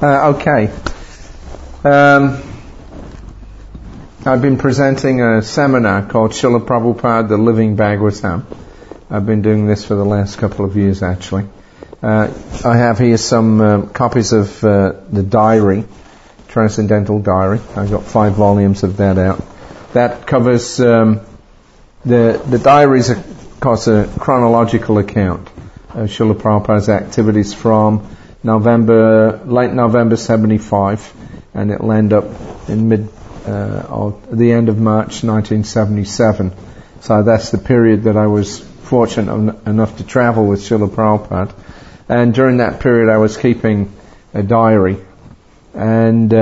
Okay. I've been presenting a seminar called Srila Prabhupada, the Living Bhagavatam. I've been doing this for the last couple of years, actually. I have here some copies of the diary, Transcendental Diary. I've got 5 volumes of that out. That covers the diary is, of course, a chronological account of Srila Prabhupada's activities from late November 75, and it'll end up in the end of March 1977. So that's the period that I was fortunate enough to travel with Srila Prabhupada. And during that period I was keeping a diary. And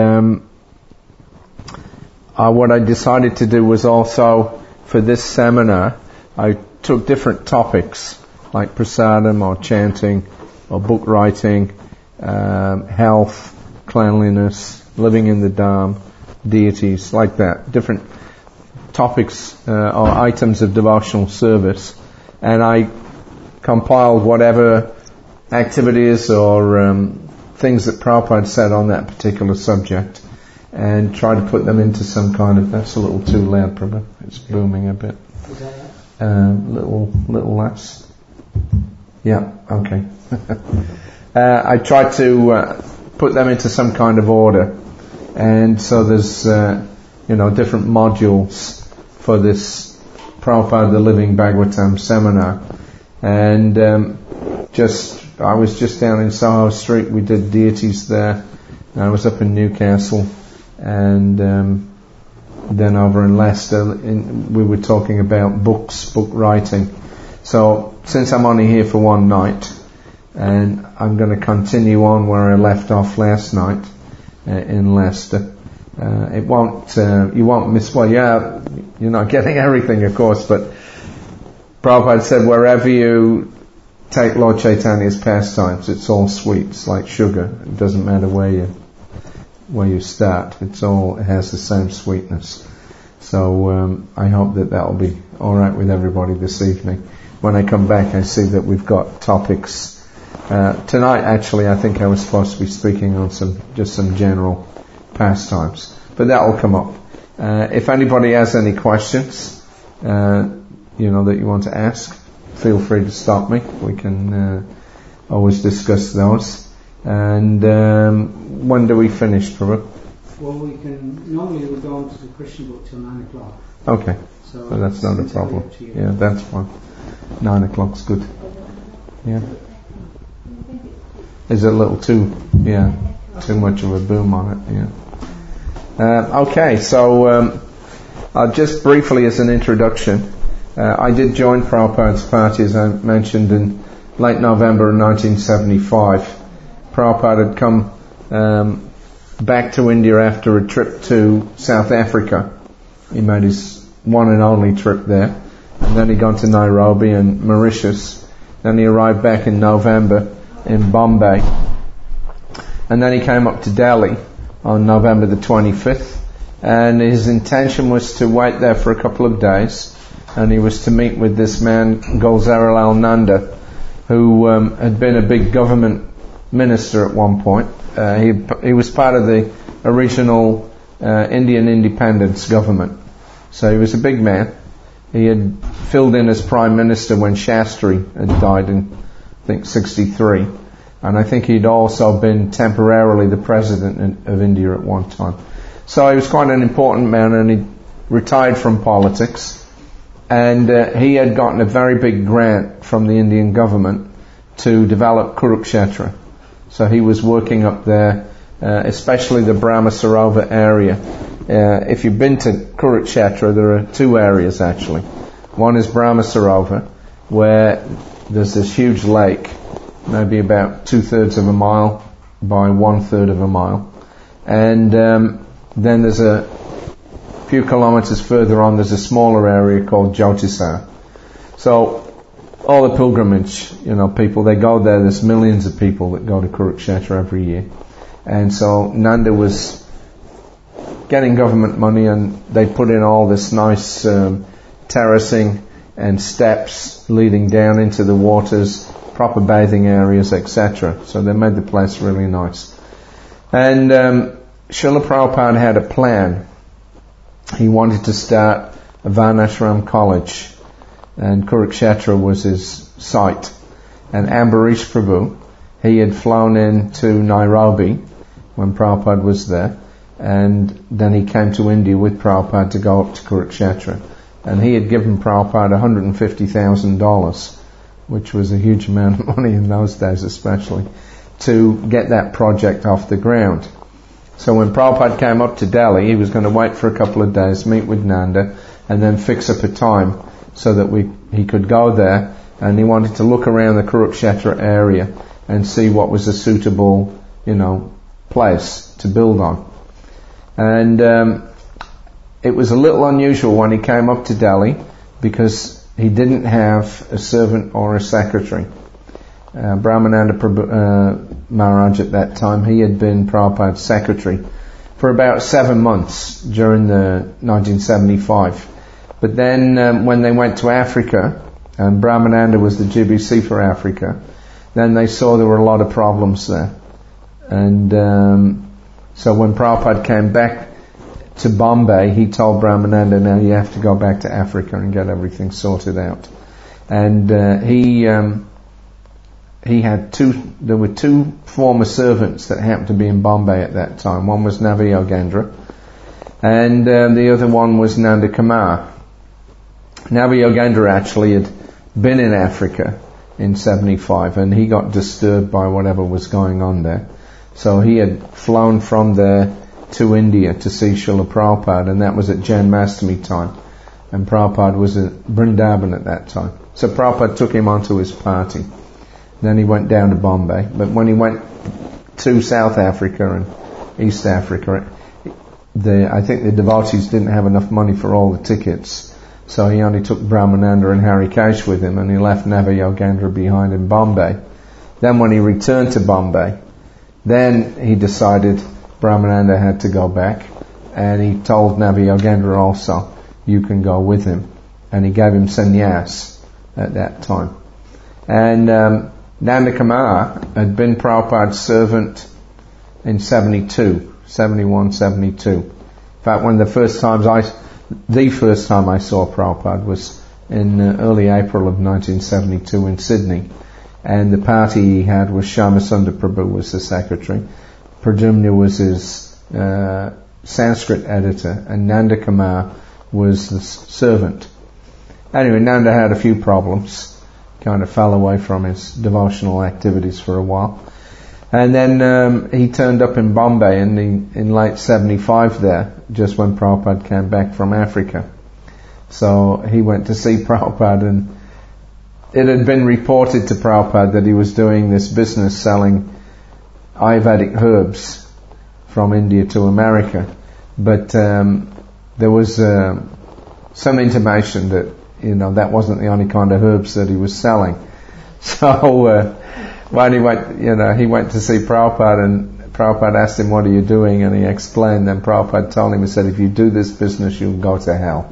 what I decided to do was also, for this seminar, I took different topics, like prasadam or chanting or book writing, health, cleanliness, living in the Dham, deities, like that, different topics or items of devotional service, and I compiled whatever activities or things that Prabhupada said on that particular subject and tried to put them into some kind of, that's a little too loud, Prabhupada, it's booming a bit. Is that right? Little less. Yeah, okay. I tried to put them into some kind of order, and so there's different modules for this Prabhupada the Living Bhagavatam seminar, and I was just down in Soho Street. We did deities there. I was up in Newcastle, and then over in Leicester, we were talking about book writing. So since I'm only here for one night, and I'm going to continue on where I left off last night in Leicester. You won't miss, you're not getting everything, of course, but Prabhupada said wherever you take Lord Chaitanya's pastimes, it's all sweet. It's like sugar. It doesn't matter where you start. It has the same sweetness. So I hope that will be all right with everybody this evening. When I come back, I see that we've got topics. Tonight, actually, I think I was supposed to be speaking on some general pastimes, but that will come up. If anybody has any questions, that you want to ask, feel free to stop me. We can always discuss those. And when do we finish, Prabhu? Well, normally we go on to the Krishna book till 9 o'clock. Okay, so that's not a problem. Yeah, that's fine. 9 o'clock's good. Yeah. Is it a little too much of a boom on it? Yeah. Okay, so just briefly as an introduction, I did join Prabhupada's party, as I mentioned, in late November 1975. Prabhupada had come back to India after a trip to South Africa. He made his one and only trip there, and then he'd gone to Nairobi and Mauritius. Then he arrived back in November in Bombay, and then he came up to Delhi on November the 25th, and his intention was to wait there for a couple of days, and he was to meet with this man Gulzarilal Nanda, who had been a big government minister at one point. He was part of the original Indian independence government, so he was a big man. He had filled in as Prime Minister when Shastri had died in, I think, 63. And I think he'd also been temporarily the President of India at one time. So he was quite an important man, and he retired from politics. And he had gotten a very big grant from the Indian government to develop Kurukshetra. So he was working up there, especially the Brahma Sarovar area. If you've been to Kurukshetra, there are 2 areas actually. One is Brahma Sarovar, where there's this huge lake, maybe about 2/3 of a mile by 1/3 of a mile. And then there's a few kilometers further on, there's a smaller area called Jyotisar. So all the pilgrimage, people, they go there. There's millions of people that go to Kurukshetra every year. And so Nanda was getting government money, and they put in all this nice terracing and steps leading down into the waters, proper bathing areas, etc. So they made the place really nice. And Srila Prabhupada had a plan. He wanted to start a Varnashram college, and Kurukshetra was his site. And Ambarish Prabhu, he had flown into Nairobi when Prabhupada was there, and then he came to India with Prabhupada to go up to Kurukshetra. And he had given Prabhupada $150,000, which was a huge amount of money in those days especially, to get that project off the ground. So when Prabhupada came up to Delhi, he was going to wait for a couple of days, meet with Nanda, and then fix up a time so that he could go there, and he wanted to look around the Kurukshetra area and see what was a suitable, place to build on. And it was a little unusual when he came up to Delhi because he didn't have a servant or a secretary. Brahmananda Maharaj at that time, he had been Prabhupada's secretary for about 7 months during the 1975. But then when they went to Africa, and Brahmananda was the GBC for Africa, then they saw there were a lot of problems there. And so when Prabhupada came back to Bombay, he told Brahmananda, now you have to go back to Africa and get everything sorted out. And there were two former servants that happened to be in Bombay at that time. One was Navayogendra, and the other one was Nanda Kumar. Navayogendra actually had been in Africa in 75, and he got disturbed by whatever was going on there. So he had flown from there to India to see Srila Prabhupada, and that was at Janmashtami time. And Prabhupada was at Vrindavan at that time. So Prabhupada took him onto his party. Then he went down to Bombay. But when he went to South Africa and East Africa, I think the devotees didn't have enough money for all the tickets. So he only took Brahmananda and Harikesh with him, and he left Navayogendra behind in Bombay. Then when he returned to Bombay, then he decided Brahmananda had to go back, and he told Navayogendra also, you can go with him. And he gave him sannyas at that time. And Nanda Kumar had been Prabhupada's servant in 72, 71, 72. In fact, the first time I saw Prabhupada was in early April of 1972 in Sydney. And the party he had was Shyamasundar Prabhu was the secretary. Pradyumna was his Sanskrit editor, and Nanda Kumar was the servant. Anyway, Nanda had a few problems, kind of fell away from his devotional activities for a while. And then he turned up in Bombay in late 75 there, just when Prabhupada came back from Africa. So he went to see Prabhupada, and it had been reported to Prabhupada that he was doing this business selling Ayurvedic herbs from India to America. But there was some intimation that that wasn't the only kind of herbs that he was selling. So when he went, he went to see Prabhupada, and Prabhupada asked him, what are you doing? And he explained. Then Prabhupada told him, he said, if you do this business, you'll go to hell.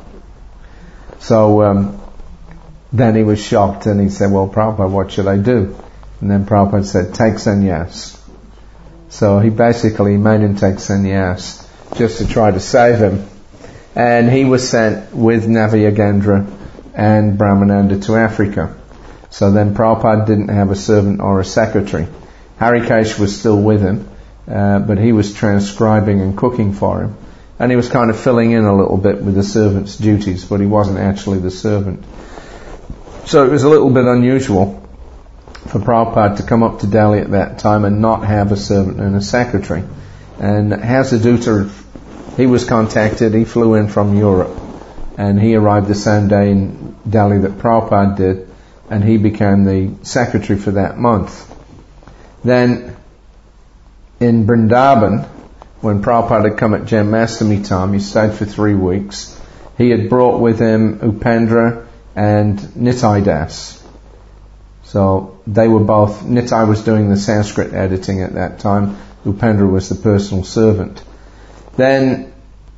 So then he was shocked, and he said, well, Prabhupada, what should I do? And then Prabhupada said, take sannyas. So he basically made him take sannyas just to try to save him. And he was sent with Navayogendra and Brahmananda to Africa. So then Prabhupada didn't have a servant or a secretary. Harikesh was still with him, but he was transcribing and cooking for him. And he was kind of filling in a little bit with the servant's duties, but he wasn't actually the servant. So it was a little bit unusual for Prabhupada to come up to Delhi at that time and not have a servant and a secretary. And Hasadutta, he was contacted, he flew in from Europe, and he arrived the same day in Delhi that Prabhupada did, and he became the secretary for that month. Then in Vrindavan, when Prabhupada had come at Janmashtami time, he stayed for 3 weeks. He had brought with him Upendra and Nitai Das. So they were both, Nitai was doing the Sanskrit editing at that time, Upendra was the personal servant. Then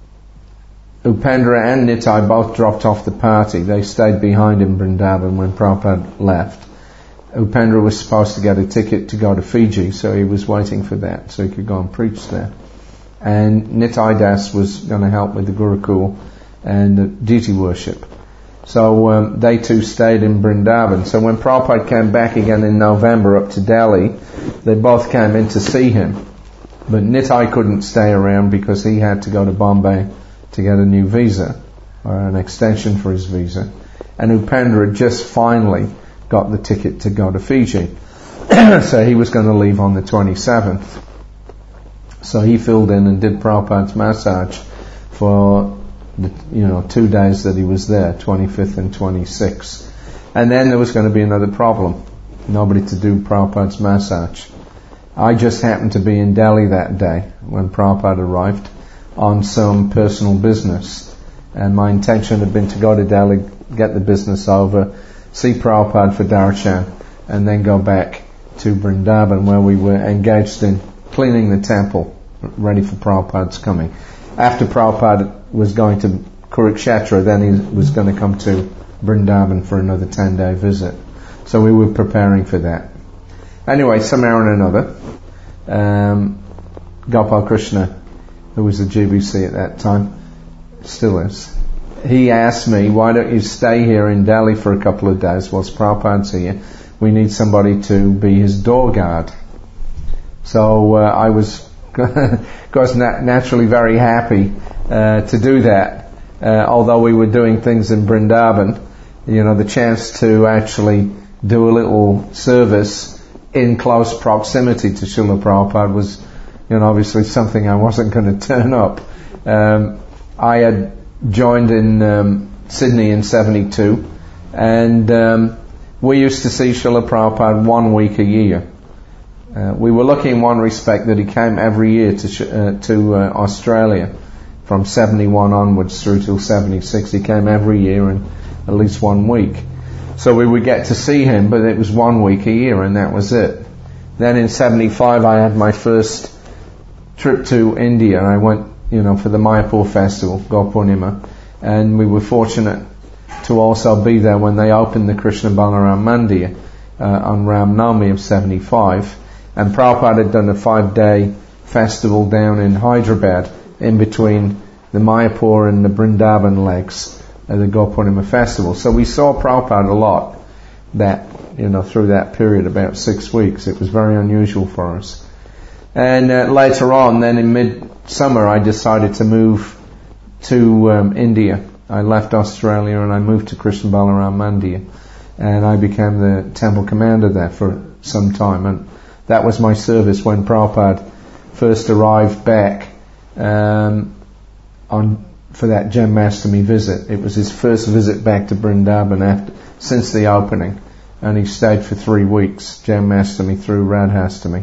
Upendra and Nitai both dropped off the party. They stayed behind in Vrindavan when Prabhupada left. Upendra was supposed to get a ticket to go to Fiji, so he was waiting for that so he could go and preach there. And Nitai Das was going to help with the Gurukul and the deity worship. So they two stayed in Vrindavan. So when Prabhupada came back again in November up to Delhi, they both came in to see him. But Nitai couldn't stay around because he had to go to Bombay to get a new visa, or an extension for his visa. And Upendra had just finally got the ticket to go to Fiji. So he was going to leave on the 27th. So he filled in and did Prabhupada's massage for the 2 days that he was there, 25th and 26th. And then there was going to be another problem. Nobody to do Prabhupada's massage. I just happened to be in Delhi that day when Prabhupada arrived on some personal business. And my intention had been to go to Delhi, get the business over, see Prabhupada for darshan, and then go back to Vrindavan where we were engaged in cleaning the temple, ready for Prabhupada's coming. After Prabhupada was going to Kurukshetra, then he was going to come to Vrindavan for another 10-day visit. So we were preparing for that. Anyway, somehow or another, Gopal Krishna, who was the GBC at that time, still is, he asked me, why don't you stay here in Delhi for a couple of days whilst Prabhupada's here? We need somebody to be his door guard. So I was, of course, naturally very happy to do that. Although we were doing things in Vrindavan, the chance to actually do a little service in close proximity to Srila Prabhupada was, obviously something I wasn't going to turn up. I had joined in Sydney in 72, and we used to see Srila Prabhupada 1 week a year. We were lucky in one respect that he came every year to Australia from 71 onwards through till 76. He came every year in at least 1 week. So we would get to see him, but it was 1 week a year and that was it. Then in 75 I had my first trip to India. I went, for the Mayapur festival, Gaurpurnima, and we were fortunate to also be there when they opened the Krishna Balaram Mandir on Ram Navami of 75. And Prabhupada had done a 5-day festival down in Hyderabad in between the Mayapur and the Vrindavan legs of the Gaurpurnima festival. So we saw Prabhupada a lot through that period, about 6 weeks. It was very unusual for us. And later on, then in mid-summer, I decided to move to India. I left Australia and I moved to Krishna Balaram Mandir. And I became the temple commander there for some time. And that was my service when Prabhupada first arrived back for that Janmashtami visit. It was his first visit back to Vrindavan since the opening, and he stayed for 3 weeks, Janmashtami through Radhastami.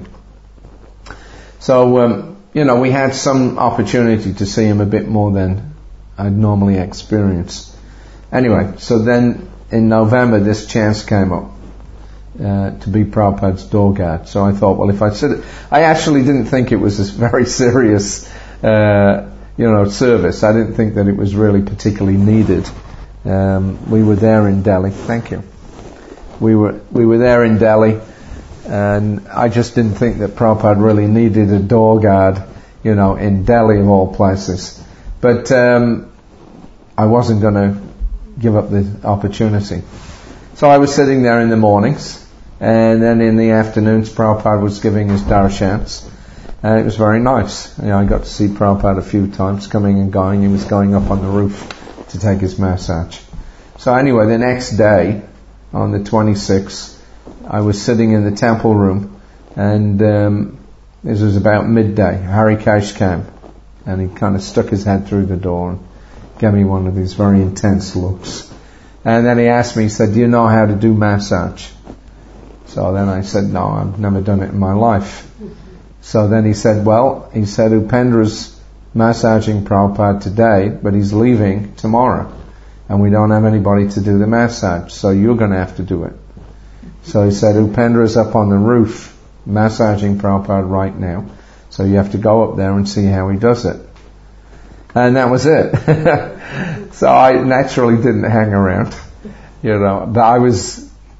So, we had some opportunity to see him a bit more than I'd normally experience. Anyway, so then in November this chance came up to be Prabhupada's door guard. So I thought, well, if I said it, I actually didn't think it was a very serious, service. I didn't think that it was really particularly needed. We were there in Delhi. Thank you. We were there in Delhi, and I just didn't think that Prabhupada really needed a door guard, in Delhi of all places. But I wasn't going to give up the opportunity. So I was sitting there in the mornings, and then in the afternoons Prabhupada was giving his darshans, and it was very nice. I got to see Prabhupada a few times, coming and going. He was going up on the roof to take his massage. So anyway, the next day, on the 26th, I was sitting in the temple room, and this was about midday. Harikesh came, and he kind of stuck his head through the door and gave me one of these very intense looks. And then he asked me, he said, do you know how to do massage? So then I said, no, I've never done it in my life. So then he said, Upendra's massaging Prabhupada today, but he's leaving tomorrow. And we don't have anybody to do the massage, so you're going to have to do it. So he said, Upendra's up on the roof massaging Prabhupada right now. So you have to go up there and see how he does it. And that was it. So I naturally didn't hang around, but I was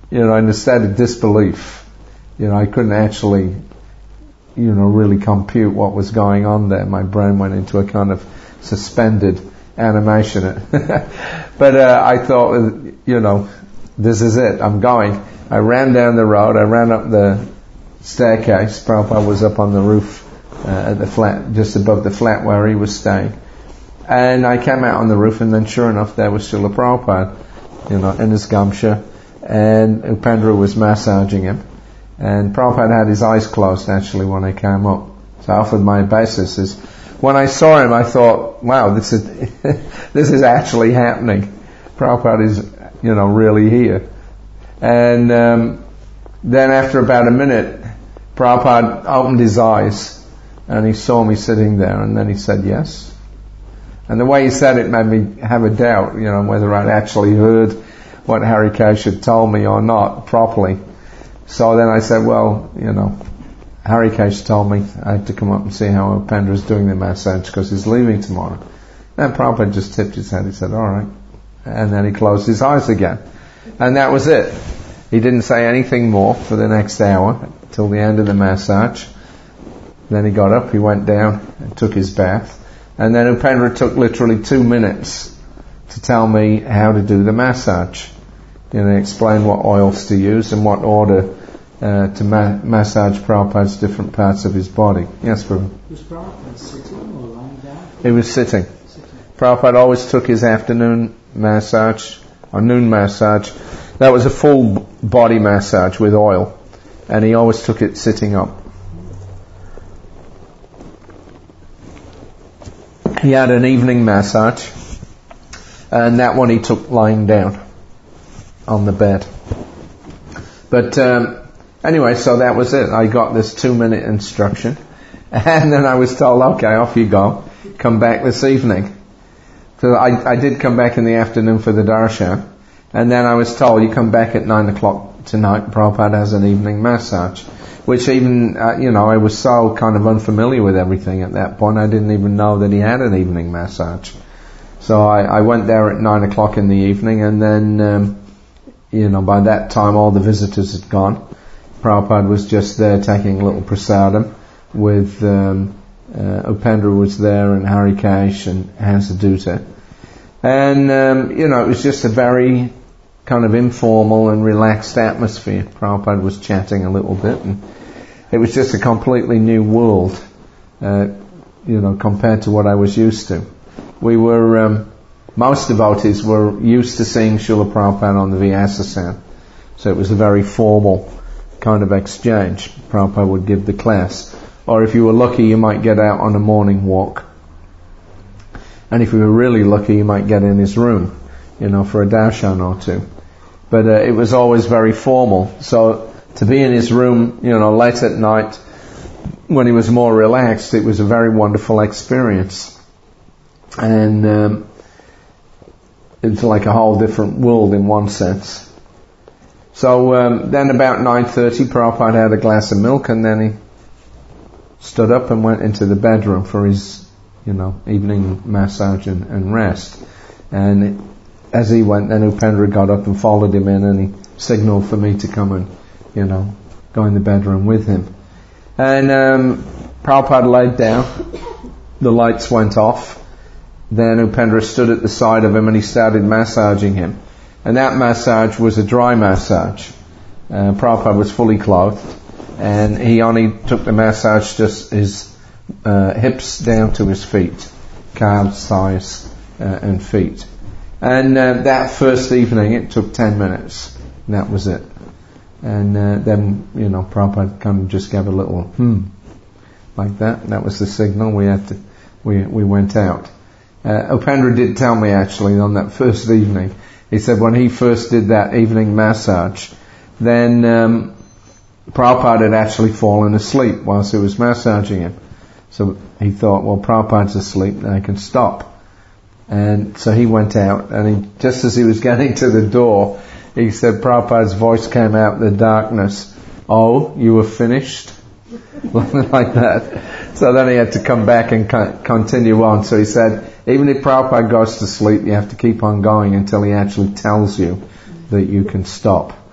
in a state of disbelief. I couldn't actually, really compute what was going on there. My brain went into a kind of suspended animation. But I thought, this is it. I'm going. I ran down the road. I ran up the staircase. Prabhupada was up on the roof at the flat, just above the flat where he was staying. And I came out on the roof, and then sure enough, there was Srila Prabhupada, in his gamsha, and Upendra was massaging him. And Prabhupada had his eyes closed actually when I came up. So I offered my obeisances. When I saw him, I thought, wow, this is actually happening. Prabhupada is, really here. And then after about a minute, Prabhupada opened his eyes and he saw me sitting there, and then he said yes. And the way he said it made me have a doubt, whether I'd actually heard what Harikesh had told me or not properly. So then I said, well, Harikesh told me I had to come up and see how Upendra's doing the massage because he's leaving tomorrow. Then Prabhupada just tipped his head. He said, all right. And then he closed his eyes again. And that was it. He didn't say anything more for the next hour till the end of the massage. Then he got up, he went down and took his bath. And then Upendra took literally 2 minutes to tell me how to do the massage. Explain what oils to use and what order to massage Prabhupada's different parts of his body. Yes, Prabhupada. Was Prabhupada sitting or lying down? He was sitting. Prabhupada always took his afternoon massage or noon massage. That was a full body massage with oil, and he always took it sitting up. He had an evening massage, and that one he took lying down on the bed. But anyway, so that was it. I got this 2-minute instruction, and then I was told, okay, off you go. Come back this evening. So I did come back in the afternoon for the darshan, and then I was told, you come back at 9 o'clock tonight, Prabhupada has an evening massage. Which even, I was so kind of unfamiliar with everything at that point, I didn't even know that he had an evening massage. So I went there at 9 o'clock in the evening, and then, by that time all the visitors had gone. Prabhupada was just there taking a little prasadam with, Upendra was there, and Harikesh and Hansaduta. And, it was just a very kind of informal and relaxed atmosphere. Prabhupada was chatting a little bit, and it was just a completely new world, compared to what I was used to. We were, most devotees were used to seeing Srila Prabhupada on the Vyasa-san. So it was a very formal kind of exchange. Prabhupada would give the class. Or if you were lucky, you might get out on a morning walk. And if you were really lucky, you might get in his room, for a darshan or two. But it was always very formal. So to be in his room, late at night, when he was more relaxed, it was a very wonderful experience. And it's like a whole different world in one sense. So then about 9:30, Prabhupada had a glass of milk, and then he stood up and went into the bedroom for his, evening massage and rest. And as he went, then Upendra got up and followed him in, and he signaled for me to come and, go in the bedroom with him. And Prabhupada laid down, the lights went off, then Upendra stood at the side of him and he started massaging him. And that massage was a dry massage. Prabhupada was fully clothed, and he only took the massage just his hips down to his feet, calves, thighs, and feet. And that first evening it took 10 minutes. And that was it. And then, Prabhupada kind of just gave a little like that. And that was the signal. We went out. Upendra did tell me actually on that first evening, he said when he first did that evening massage, then Prabhupada had actually fallen asleep whilst he was massaging him. So he thought, well, Prabhupada's asleep, then I can stop. And so he went out, and just as he was getting to the door, he said Prabhupada's voice came out in the darkness, "Oh, you were finished?" Like that. So then he had to come back and continue on. So he said, even if Prabhupada goes to sleep, you have to keep on going until he actually tells you that you can stop.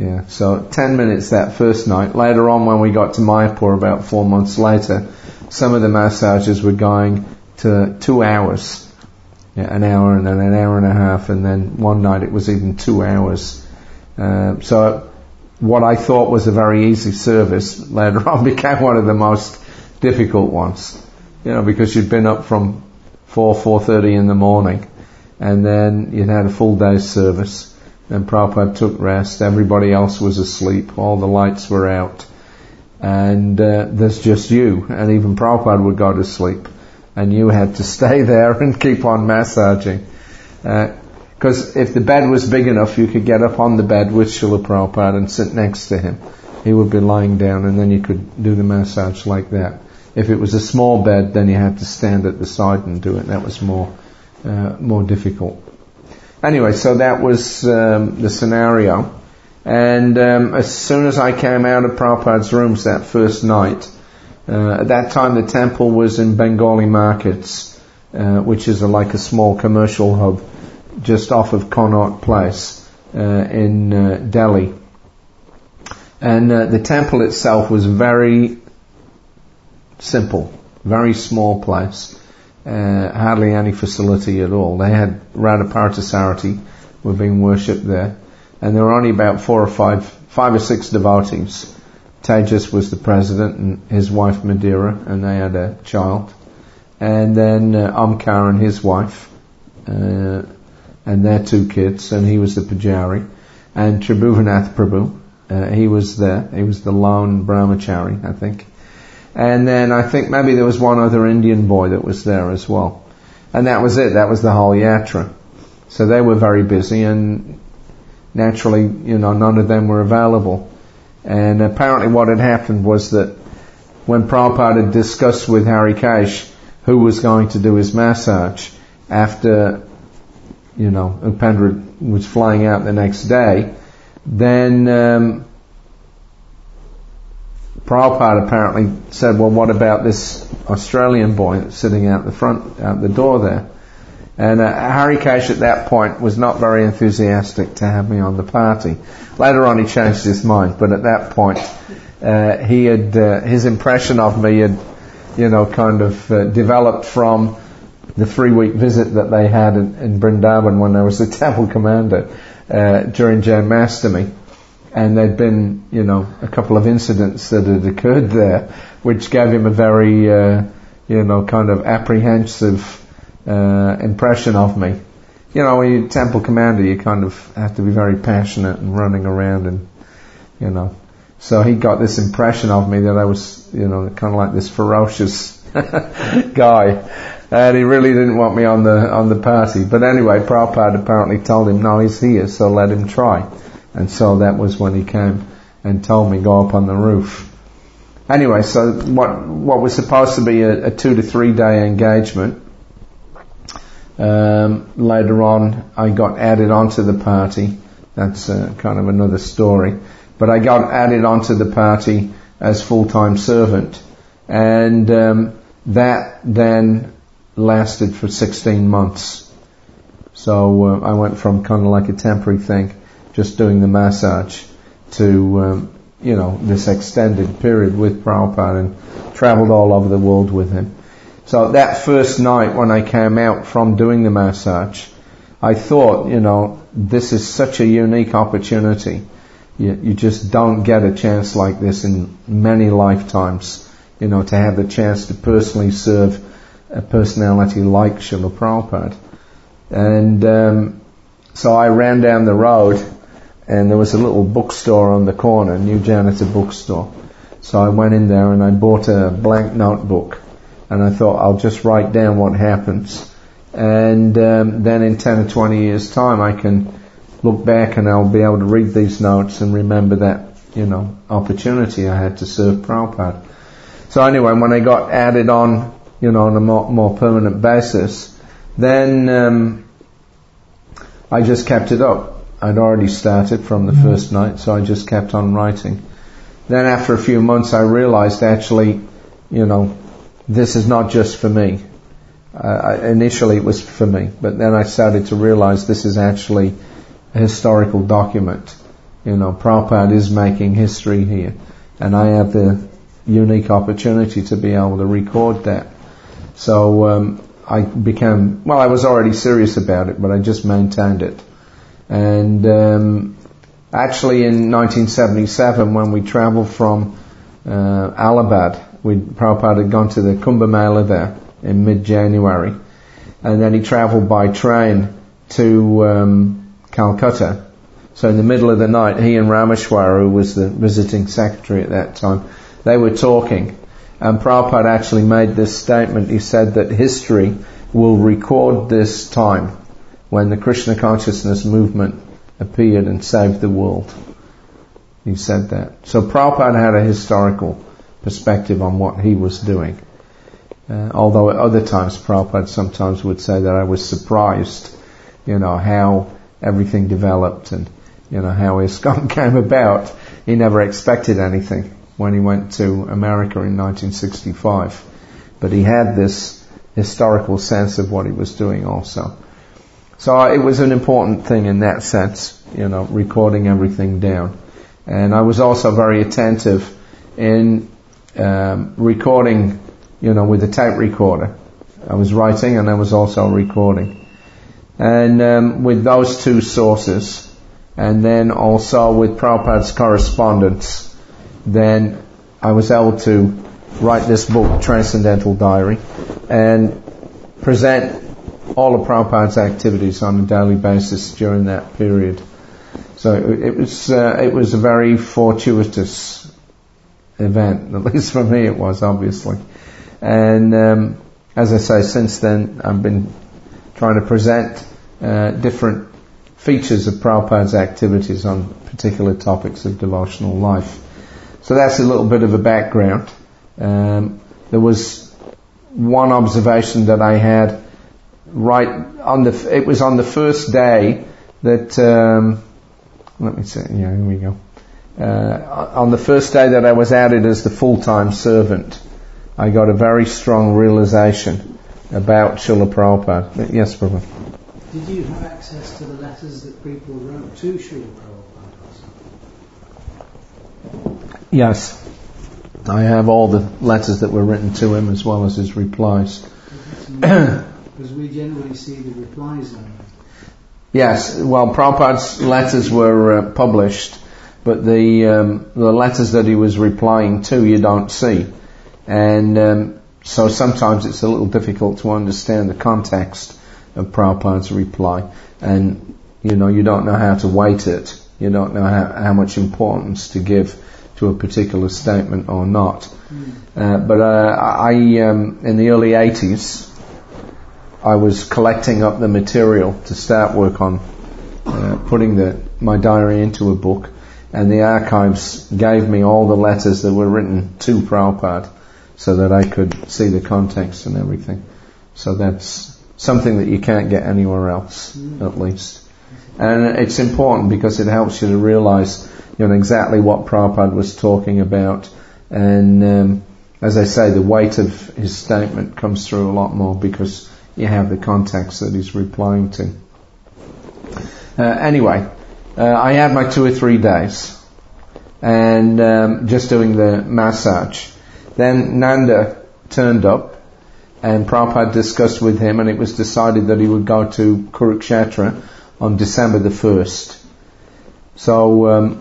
Yeah, so 10 minutes that first night. Later on, when we got to Mayapur about 4 months later, some of the massages were going to 2 hours. Yeah, an hour and then an hour and a half, and then one night it was even 2 hours. So what I thought was a very easy service later on became one of the most difficult ones. Because you'd been up from 4:30 in the morning, and then you'd had a full day's service. Then Prabhupada took rest, everybody else was asleep, all the lights were out, and there's just you, and even Prabhupada would go to sleep, and you had to stay there and keep on massaging. Because if the bed was big enough, you could get up on the bed with Srila Prabhupada and sit next to him. He would be lying down, and then you could do the massage like that. If it was a small bed, then you had to stand at the side and do it. That was more difficult. Anyway, so that was the scenario. And as soon as I came out of Prabhupada's rooms that first night, at that time the temple was in Bengali Markets, which is like a small commercial hub just off of Connaught Place in Delhi. And the temple itself was very simple, very small place. Hardly any facility at all. They had Radha Parthasarathi were being worshipped there, and there were only about 5 or 6 devotees. Tejas was the president and his wife Madira, and they had a child, and then Omkar and his wife, and their 2 kids, and he was the Pujari, and Tribhuvanath Prabhu, he was there. He was the lone brahmachari, I think. And then I think maybe there was one other Indian boy that was there as well. And that was it. That was the whole yatra. So they were very busy, and naturally, none of them were available. And apparently what had happened was that when Prabhupada had discussed with Harikesh who was going to do his massage after, Upendra was flying out the next day, then Prabhupada apparently said, well, what about this Australian boy that's sitting out the door there? And Harikesh at that point was not very enthusiastic to have me on the party. Later on he changed his mind, but at that point he had his impression of me had developed from the 3-week visit that they had in Vrindavan when I was the temple commander during Janmashtami. And there'd been, a couple of incidents that had occurred there, which gave him a very, kind of apprehensive impression of me. When you're temple commander, you kind of have to be very passionate and running around, and So he got this impression of me that I was, kind of like this ferocious guy, and he really didn't want me on the party. But anyway, Prabhupada apparently told him, no, he's here, so let him try. And so that was when he came and told me, go up on the roof. Anyway, so what was supposed to be a 2 to 3 day engagement, later on I got added onto the party. That's kind of another story. But I got added onto the party as full-time servant. And that then lasted for 16 months. So I went from kind of like a temporary thing, just doing the massage, to this extended period with Prabhupada, and travelled all over the world with him. So that first night when I came out from doing the massage, I thought, this is such a unique opportunity. You just don't get a chance like this in many lifetimes, to have the chance to personally serve a personality like Srila Prabhupada. And so I ran down the road, and there was a little bookstore on the corner, New Janitor bookstore. So I went in there and I bought a blank notebook, and I thought I'll just write down what happens. And then in 10 or 20 years' time I can look back and I'll be able to read these notes and remember that, opportunity I had to serve Prabhupada. So anyway, when I got added on, on a more permanent basis, then I just kept it up. I'd already started from the first night, so I just kept on writing. Then after a few months I realized actually, this is not just for me. Initially it was for me, but then I started to realize this is actually a historical document. Prabhupada is making history here, and I have the unique opportunity to be able to record that. So I was already serious about it, but I just maintained it. And actually in 1977, when we travelled from Allahabad, Prabhupada had gone to the Kumbh Mela there in mid-January, and then he travelled by train to Calcutta. So in the middle of the night, he and Rameshwara, who was the visiting secretary at that time, they were talking, and Prabhupada actually made this statement. He said that history will record this time when the Krishna consciousness movement appeared and saved the world. He said that. So Prabhupada had a historical perspective on what he was doing. Although at other times Prabhupada sometimes would say that I was surprised, how everything developed and, how ISKCON came about. He never expected anything when he went to America in 1965. But he had this historical sense of what he was doing also. So it was an important thing in that sense, recording everything down. And I was also very attentive in recording, with a tape recorder. I was writing and I was also recording. And with those two sources, and then also with Prabhupada's correspondence, then I was able to write this book, Transcendental Diary, and present all of Prabhupada's activities on a daily basis during that period. So it was a very fortuitous event, at least for me it was, obviously. And as I say, since then I've been trying to present different features of Prabhupada's activities on particular topics of devotional life. So that's a little bit of a background. There was one observation that I had it was on the first day that, let me see, here we go. On the first day that I was added as the full-time servant, I got a very strong realization about Srila Prabhupada. Yes, Prabhupada. Did you have access to the letters that people wrote to Srila Prabhupada? Yes. I have all the letters that were written to him as well as his replies. Because we generally see the replies on it. Yes, well, Prabhupada's letters were published, but the letters that he was replying to you don't see. And so sometimes it's a little difficult to understand the context of Prabhupada's reply. And, you don't know how to weight it. You don't know how much importance to give to a particular statement or not. But I in the early 80s, I was collecting up the material to start work on putting my diary into a book, and the archives gave me all the letters that were written to Prabhupada so that I could see the context and everything. So that's something that you can't get anywhere else, at least. And it's important because it helps you to realize exactly what Prabhupada was talking about, and as I say, the weight of his statement comes through a lot more because you have the context that he's replying to. Anyway, I had my 2 or 3 days, and just doing the massage. Then Nanda turned up, and Prabhupada discussed with him, and it was decided that he would go to Kurukshetra on December the 1st. So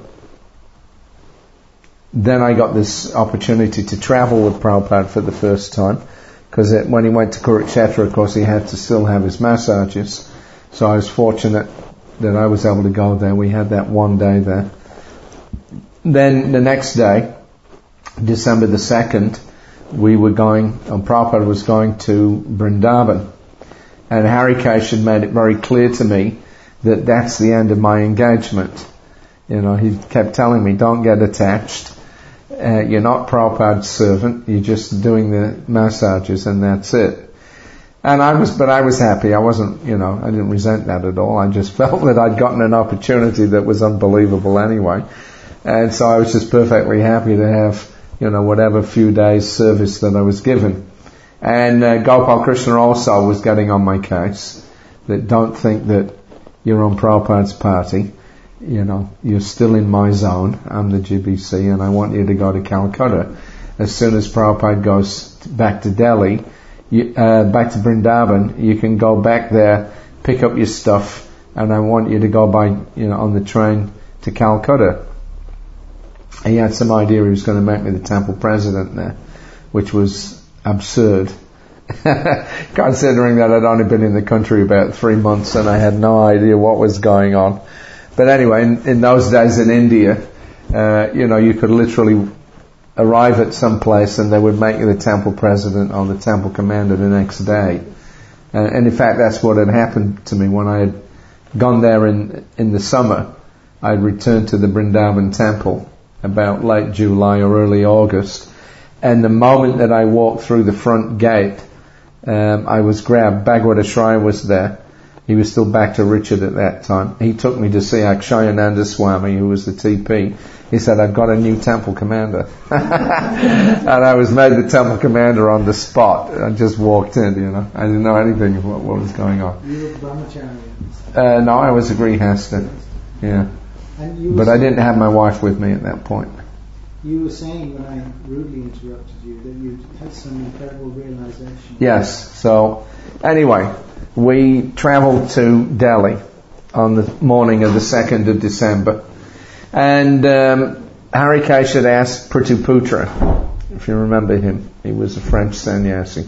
then I got this opportunity to travel with Prabhupada for the first time, because when he went to Kurukshetra, of course, he had to still have his massages. So I was fortunate that I was able to go there. We had that one day there. Then the next day, December the 2nd, Prabhupada was going to Vrindavan. And Harikesh had made it very clear to me that that's the end of my engagement. He kept telling me, don't get attached. You're not Prabhupada's servant. You're just doing the massages and that's it. And I was happy. I wasn't, I didn't resent that at all. I just felt that I'd gotten an opportunity that was unbelievable anyway. And so I was just perfectly happy to have, whatever few days service that I was given. And Gopal Krishna also was getting on my case that don't think that you're on Prabhupada's party. you're still in my zone. I'm the GBC, and I want you to go to Calcutta. As soon as Prabhupada goes back to Delhi, back to Vrindavan, you can go back there, pick up your stuff, and I want you to go by, on the train to Calcutta. He had some idea he was going to make me the temple president there, which was absurd. Considering that I'd only been in the country about 3 months and I had no idea what was going on. But anyway, in those days in India, you could literally arrive at some place and they would make you the temple president or the temple commander the next day. And in fact, that's what had happened to me when I had gone there in the summer. I had returned to the Vrindavan temple about late July or early August. And the moment that I walked through the front gate, I was grabbed. Bhagavata Shraya was there. He was still back to Richard at that time. He took me to see Akshayananda Swami, who was the TP. He said, I've got a new temple commander. And I was made the temple commander on the spot. I just walked in, I didn't know anything of what was going on. You were brahmachari? No, I was a grihastha. Yeah. But I didn't have my wife with me at that point. You were saying when I rudely interrupted you that you had some incredible realization. Yes. So, anyway, we travelled to Delhi on the morning of the 2nd of December. And Harikesh had asked Prithuputra, if you remember him, he was a French sannyasi.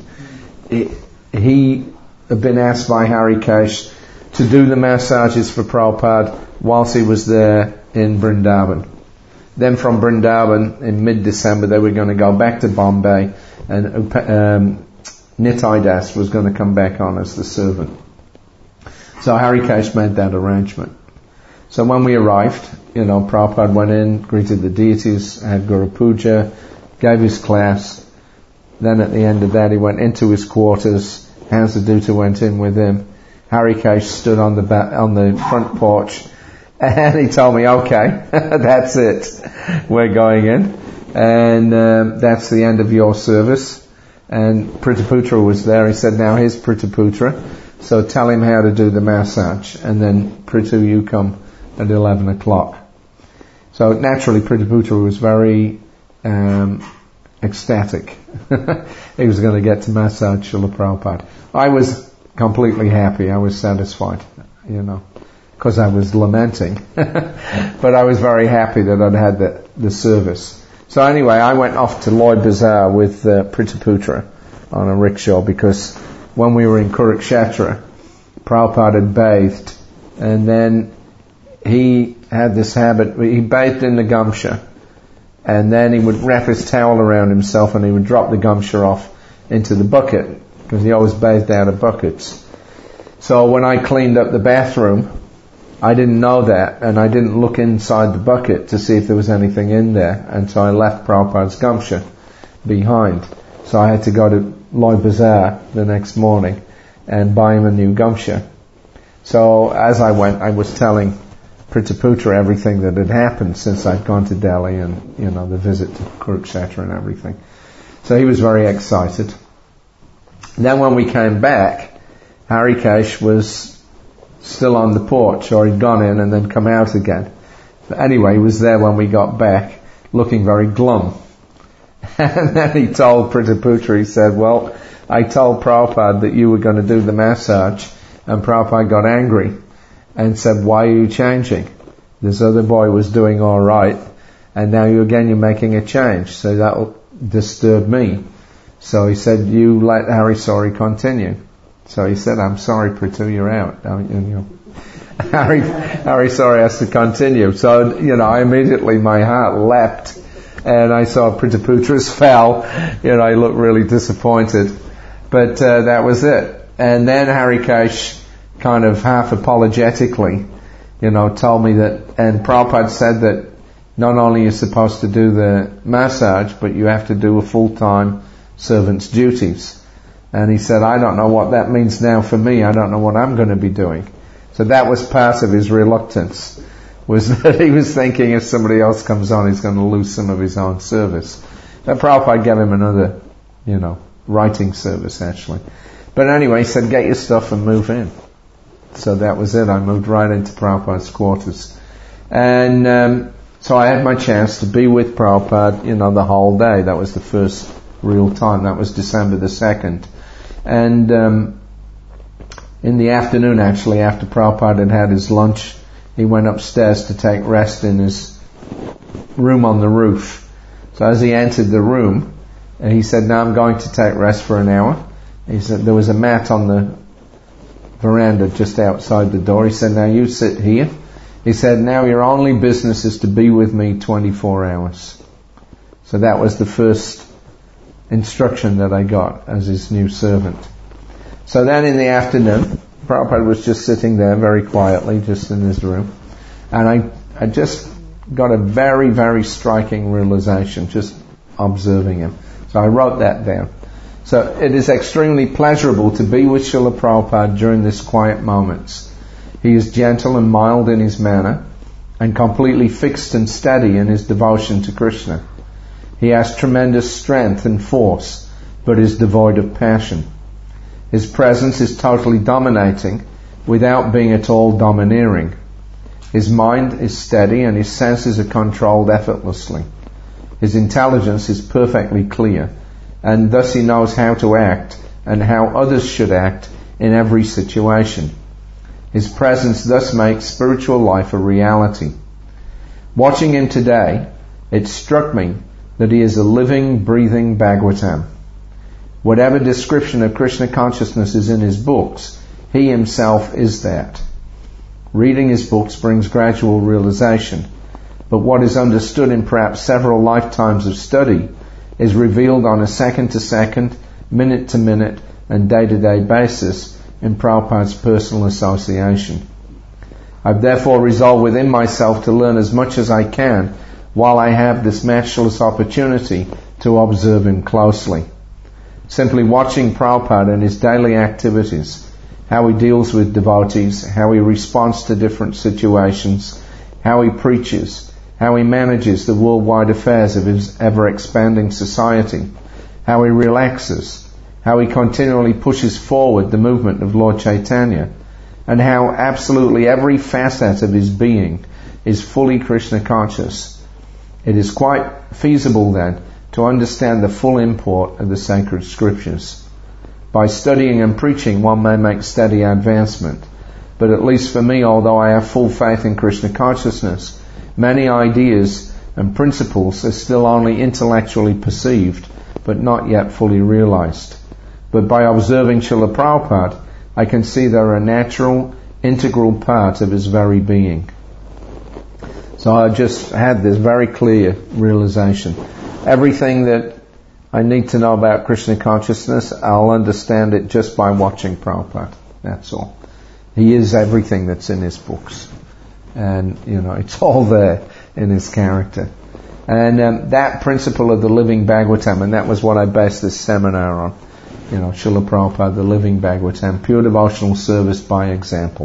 He had been asked by Harikesh to do the massages for Prabhupada whilst he was there in Vrindavan. Then from Vrindavan, in mid-December, they were going to go back to Bombay, and Nitai Das was going to come back on as the servant. So Harikesh made that arrangement. So when we arrived, Prabhupada went in, greeted the deities, had Guru Puja, gave his class. Then at the end of that, he went into his quarters. Hansadutta went in with him. Harikesh stood on the front porch. And he told me, okay, that's it. We're going in. And that's the end of your service. And Prithuputra was there. He said, now here's Prithuputra. So tell him how to do the massage. And then Prithu, you come at 11 o'clock. So naturally Prithuputra was very ecstatic. He was going to get to massage Srila Prabhupada. I was completely happy. I was satisfied, because I was lamenting. But I was very happy that I'd had the service. So anyway, I went off to Lloyd Bazaar with Prithuputra on a rickshaw, because when we were in Kurukshetra, Prabhupada had bathed, and then he had this habit, he bathed in the Gamsha, and then he would wrap his towel around himself and he would drop the Gamsha off into the bucket, because he always bathed out of buckets. So when I cleaned up the bathroom, I didn't know that, and I didn't look inside the bucket to see if there was anything in there, and so I left Prabhupada's Gamsha behind. So I had to go to Lloyd Bazaar the next morning and buy him a new Gamsha. So as I went, I was telling Prithuputra everything that had happened since I'd gone to Delhi and, the visit to Kurukshetra and everything. So he was very excited. Then when we came back, Harikesh was still on the porch, or he'd gone in and then come out again. But anyway, he was there when we got back, looking very glum. And then he told Prithuputra, he said, well, I told Prabhupada that you were going to do the massage, and Prabhupada got angry and said, why are you changing? This other boy was doing all right, and now you're making a change, so that will disturb me. So he said, you let Hari Sori continue. So he said, I'm sorry, Prithu, you're out. Hari Sori has to continue. So, I immediately, my heart leapt, and I saw Prithuputra's fell. I looked really disappointed. But that was it. And then Harikesh kind of half apologetically, told me that, and Prabhupada said that not only are you supposed to do the massage, but you have to do a full-time servant's duties. And he said, I don't know what that means now for me. I don't know what I'm going to be doing. So that was part of his reluctance, was that he was thinking if somebody else comes on, he's going to lose some of his own service. But Prabhupada gave him another, writing service actually. But anyway, he said, get your stuff and move in. So that was it. I moved right into Prabhupada's quarters. And so I had my chance to be with Prabhupada, the whole day. That was the first real time. That was December the 2nd. And in the afternoon, actually, after Prabhupada had his lunch, he went upstairs to take rest in his room on the roof. So as he entered the room, he said, "Now I'm going to take rest for an hour." He said there was a mat on the veranda just outside the door. He said, "Now you sit here." He said, "Now your only business is to be with me 24 hours. So that was the first instruction that I got as his new servant. So then in the afternoon, Prabhupada was just sitting there very quietly, just in his room. And I just got a very, very striking realization, just observing him. So I wrote that down. So it is extremely pleasurable to be with Srila Prabhupada during these quiet moments. He is gentle and mild in his manner, and completely fixed and steady in his devotion to Krishna. He has tremendous strength and force, but is devoid of passion. His presence is totally dominating, without being at all domineering. His mind is steady, and his senses are controlled effortlessly. His intelligence is perfectly clear, and thus he knows how to act and how others should act in every situation. His presence thus makes spiritual life a reality. Watching him today, it struck me that he is a living, breathing Bhagavatam. Whatever description of Krishna consciousness is in his books, he himself is that. Reading his books brings gradual realization, but what is understood in perhaps several lifetimes of study is revealed on a second-to-second, minute-to-minute and day-to-day basis in Prabhupada's personal association. I've therefore resolved within myself to learn as much as I can while I have this matchless opportunity to observe him closely. Simply watching Prabhupada and his daily activities, how he deals with devotees, how he responds to different situations, how he preaches, how he manages the worldwide affairs of his ever-expanding society, how he relaxes, how he continually pushes forward the movement of Lord Chaitanya, and how absolutely every facet of his being is fully Krishna conscious. It is quite feasible then to understand the full import of the sacred scriptures. By studying and preaching, one may make steady advancement. But at least for me, although I have full faith in Krishna consciousness, many ideas and principles are still only intellectually perceived, but not yet fully realized. But by observing Srila Prabhupada, I can see they are a natural, integral part of his very being. So I just had this very clear realization. Everything that I need to know about Krishna consciousness, I'll understand it just by watching Prabhupada. That's all. He is everything that's in his books. And, it's all there in his character. And that principle of the living Bhagavatam, and that was what I based this seminar on. Srila Prabhupada, the living Bhagavatam, pure devotional service by example.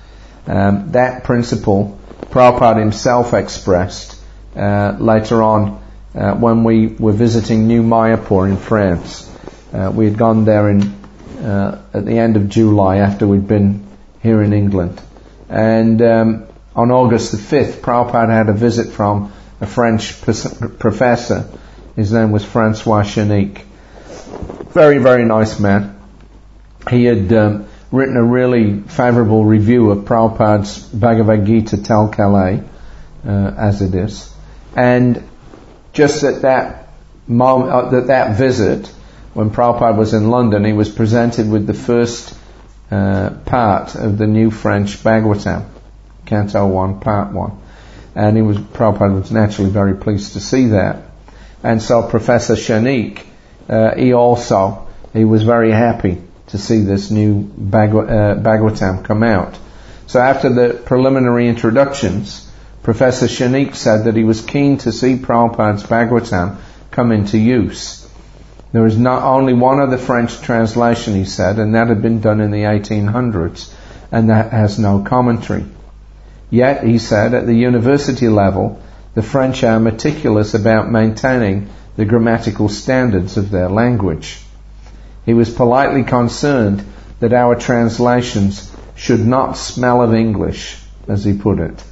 That principle, Prabhupada himself expressed later on when we were visiting New Mayapur in France. We had gone there at the end of July after we'd been here in England. And on August the 5th, Prabhupada had a visit from a French professor. His name was Francois Chenique. Very, very nice man. He had written a really favourable review of Prabhupada's Bhagavad Gita Tel Kale, as it is. And just at that moment, at that visit, when Prabhupada was in London, he was presented with the first part of the new French Bhagavatam, Canto 1, Part 1. And Prabhupada was naturally very pleased to see that. And so Professor Chenique, he was very happy to see this new Bhagavatam come out. So after the preliminary introductions, Professor Chenique said that he was keen to see Prabhupada's Bhagavatam come into use. There was not only one other French translation, he said, and that had been done in the 1800s, and that has no commentary. Yet, he said, at the university level, the French are meticulous about maintaining the grammatical standards of their language. He was politely concerned that our translations should not smell of English, as he put it.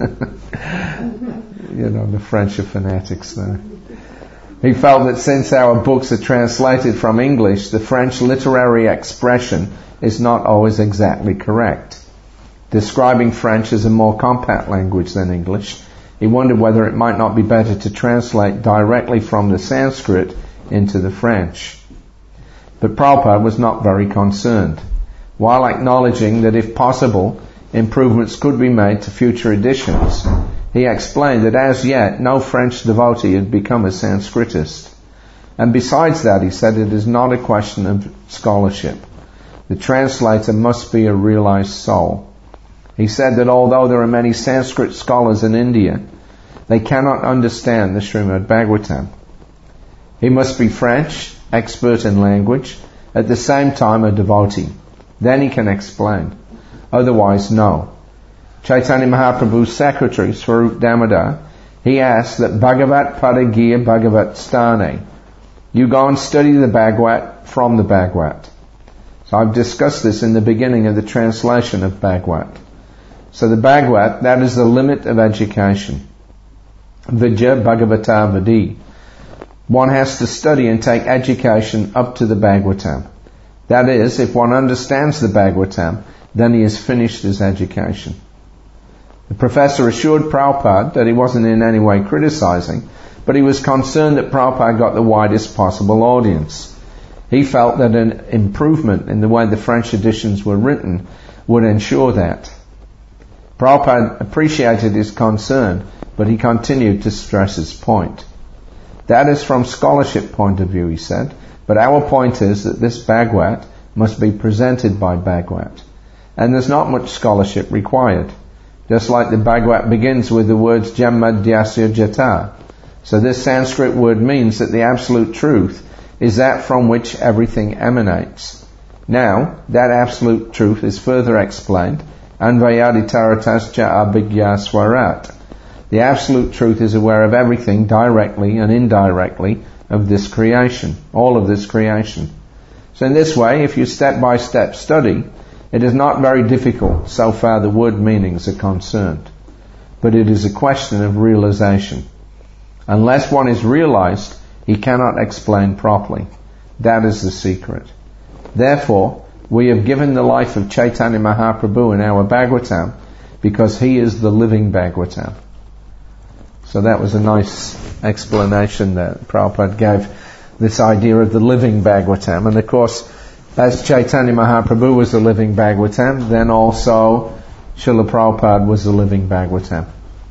The French are fanatics there. He felt that since our books are translated from English, the French literary expression is not always exactly correct. Describing French as a more compact language than English, he wondered whether it might not be better to translate directly from the Sanskrit into the French. But Prabhupada was not very concerned. While acknowledging that if possible, improvements could be made to future editions, he explained that as yet no French devotee had become a Sanskritist. And besides that, he said, it is not a question of scholarship. The translator must be a realized soul. He said that although there are many Sanskrit scholars in India, they cannot understand the Srimad Bhagavatam. He must be French, expert in language, at the same time a devotee. Then he can explain. Otherwise, no. Chaitanya Mahaprabhu's secretary, Swarup Damodar, he asked that Bhagavat Padagiya Bhagavat Stane. You go and study the Bhagavat from the Bhagavat. So I've discussed this in the beginning of the translation of Bhagavat. So the Bhagavat, that is the limit of education. Vidya Bhagavata Vadi. One has to study and take education up to the Bhagavatam. That is, if one understands the Bhagavatam, then he has finished his education. The professor assured Prabhupada that he wasn't in any way criticizing, but he was concerned that Prabhupada got the widest possible audience. He felt that an improvement in the way the French editions were written would ensure that. Prabhupada appreciated his concern, but he continued to stress his point. That is from scholarship point of view, he said, but our point is that this Bhagavat must be presented by Bhagavat. And there's not much scholarship required. Just like the Bhagavat begins with the words Jammadhyasya Jata. So this Sanskrit word means that the absolute truth is that from which everything emanates. Now, that absolute truth is further explained. Anvayaditaratascha abhigya swarat. The absolute truth is aware of everything directly and indirectly of this creation, all of this creation. So in this way, if you step-by-step study, it is not very difficult so far the word meanings are concerned. But it is a question of realization. Unless one is realized, he cannot explain properly. That is the secret. Therefore, we have given the life of Chaitanya Mahaprabhu in our Bhagavatam because he is the living Bhagavatam. So that was a nice explanation that Prabhupada gave, this idea of the living Bhagavatam. And of course, as Chaitanya Mahaprabhu was the living Bhagavatam, then also Srila Prabhupada was the living Bhagavatam.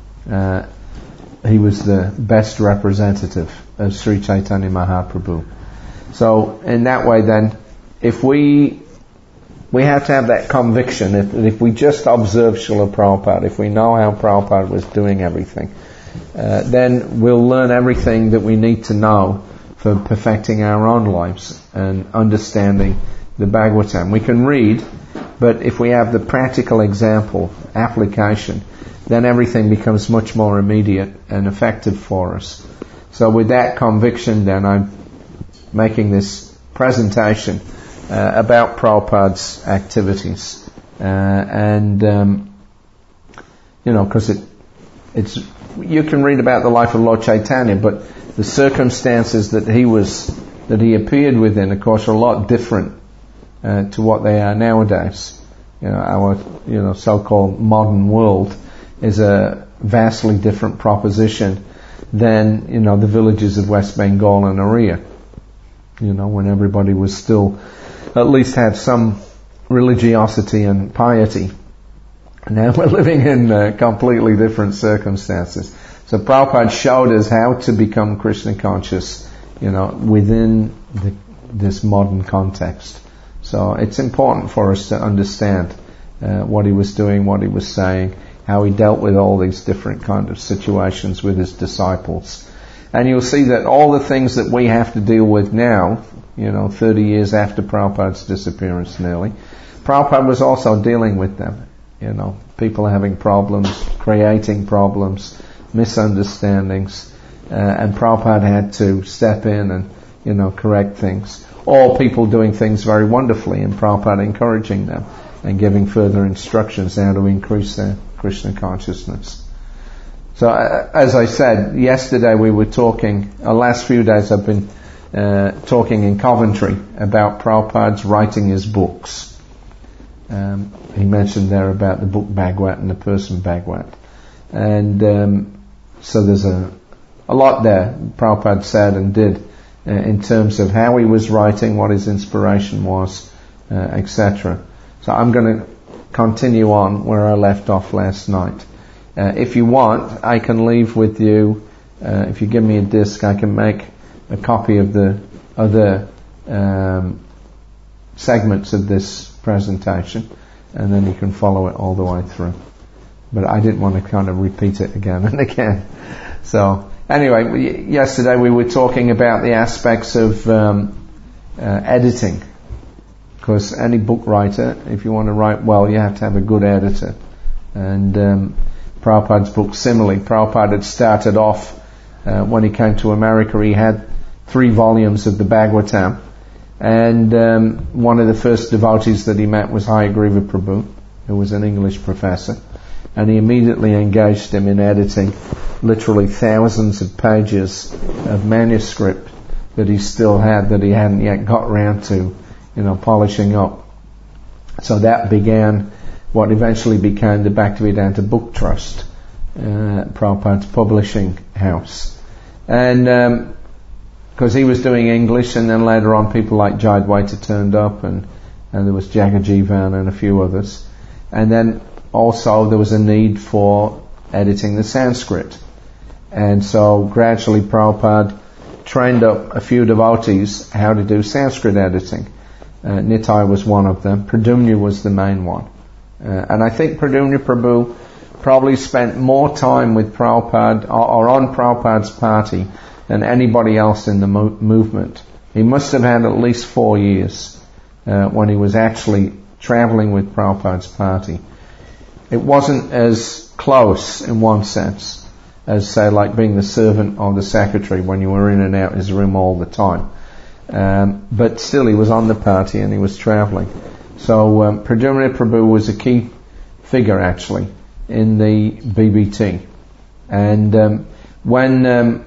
He was the best representative of Sri Chaitanya Mahaprabhu. So in that way then, if we have to have that conviction, if we just observe Srila Prabhupada, if we know how Prabhupada was doing everything, then we'll learn everything that we need to know for perfecting our own lives and understanding the Bhagavatam. We can read, but if we have the practical example, application, then everything becomes much more immediate and effective for us. So with that conviction then, I'm making this presentation about Prabhupada's activities. Because it's you can read about the life of Lord Chaitanya, but the circumstances that he appeared within, of course, are a lot different to what they are nowadays. Our so-called modern world is a vastly different proposition than the villages of West Bengal and Oriya. When everybody was still at least had some religiosity and piety. Now we're living in completely different circumstances. So Prabhupada showed us how to become Krishna conscious, within this modern context. So it's important for us to understand what he was doing, what he was saying, how he dealt with all these different kind of situations with his disciples. And you'll see that all the things that we have to deal with now, 30 years after Prabhupada's disappearance nearly, Prabhupada was also dealing with them. People having problems, creating problems, misunderstandings, and Prabhupada had to step in and, correct things. All people doing things very wonderfully, and Prabhupada encouraging them and giving further instructions how to increase their Krishna consciousness. So, as I said, yesterday we were talking, last few days I've been talking in Coventry about Prabhupada's writing his books. He mentioned there about the book Bhagwat and the person Bhagwat. And so there's a lot there Prabhupada said and did in terms of how he was writing, what his inspiration was, etc. So I'm going to continue on where I left off last night. If you want, I can leave with you, if you give me a disc, I can make a copy of the other segments of this presentation, and then you can follow it all the way through. But I didn't want to kind of repeat it again and again. So, anyway, yesterday we were talking about the aspects of editing. Because any book writer, if you want to write well, you have to have a good editor. And Prabhupada's book, similarly, Prabhupada had started off, when he came to America, he had 3 volumes of the Bhagavatam. And one of the first devotees that he met was Hayagriva Prabhu, who was an English professor. And he immediately engaged him in editing literally thousands of pages of manuscript that he still had, that he hadn't yet got round to, polishing up. So that began what eventually became the Bhaktivedanta Book Trust, Prabhupada's publishing house. And because he was doing English, and then later on people like Jayadvaita turned up, and there was Jagajivan and a few others. And then also there was a need for editing the Sanskrit. And so gradually Prabhupada trained up a few devotees how to do Sanskrit editing. Nitai was one of them. Pradumna was the main one. And I think Pradumna Prabhu probably spent more time with Prabhupada or on Prabhupada's party than anybody else in the movement. He must have had at least 4 years when he was actually traveling with Prabhupada's party. It wasn't as close in one sense as, say, like being the servant or the secretary when you were in and out his room all the time. But still he was on the party and he was traveling. So Pradumna Prabhu was a key figure actually in the BBT. And when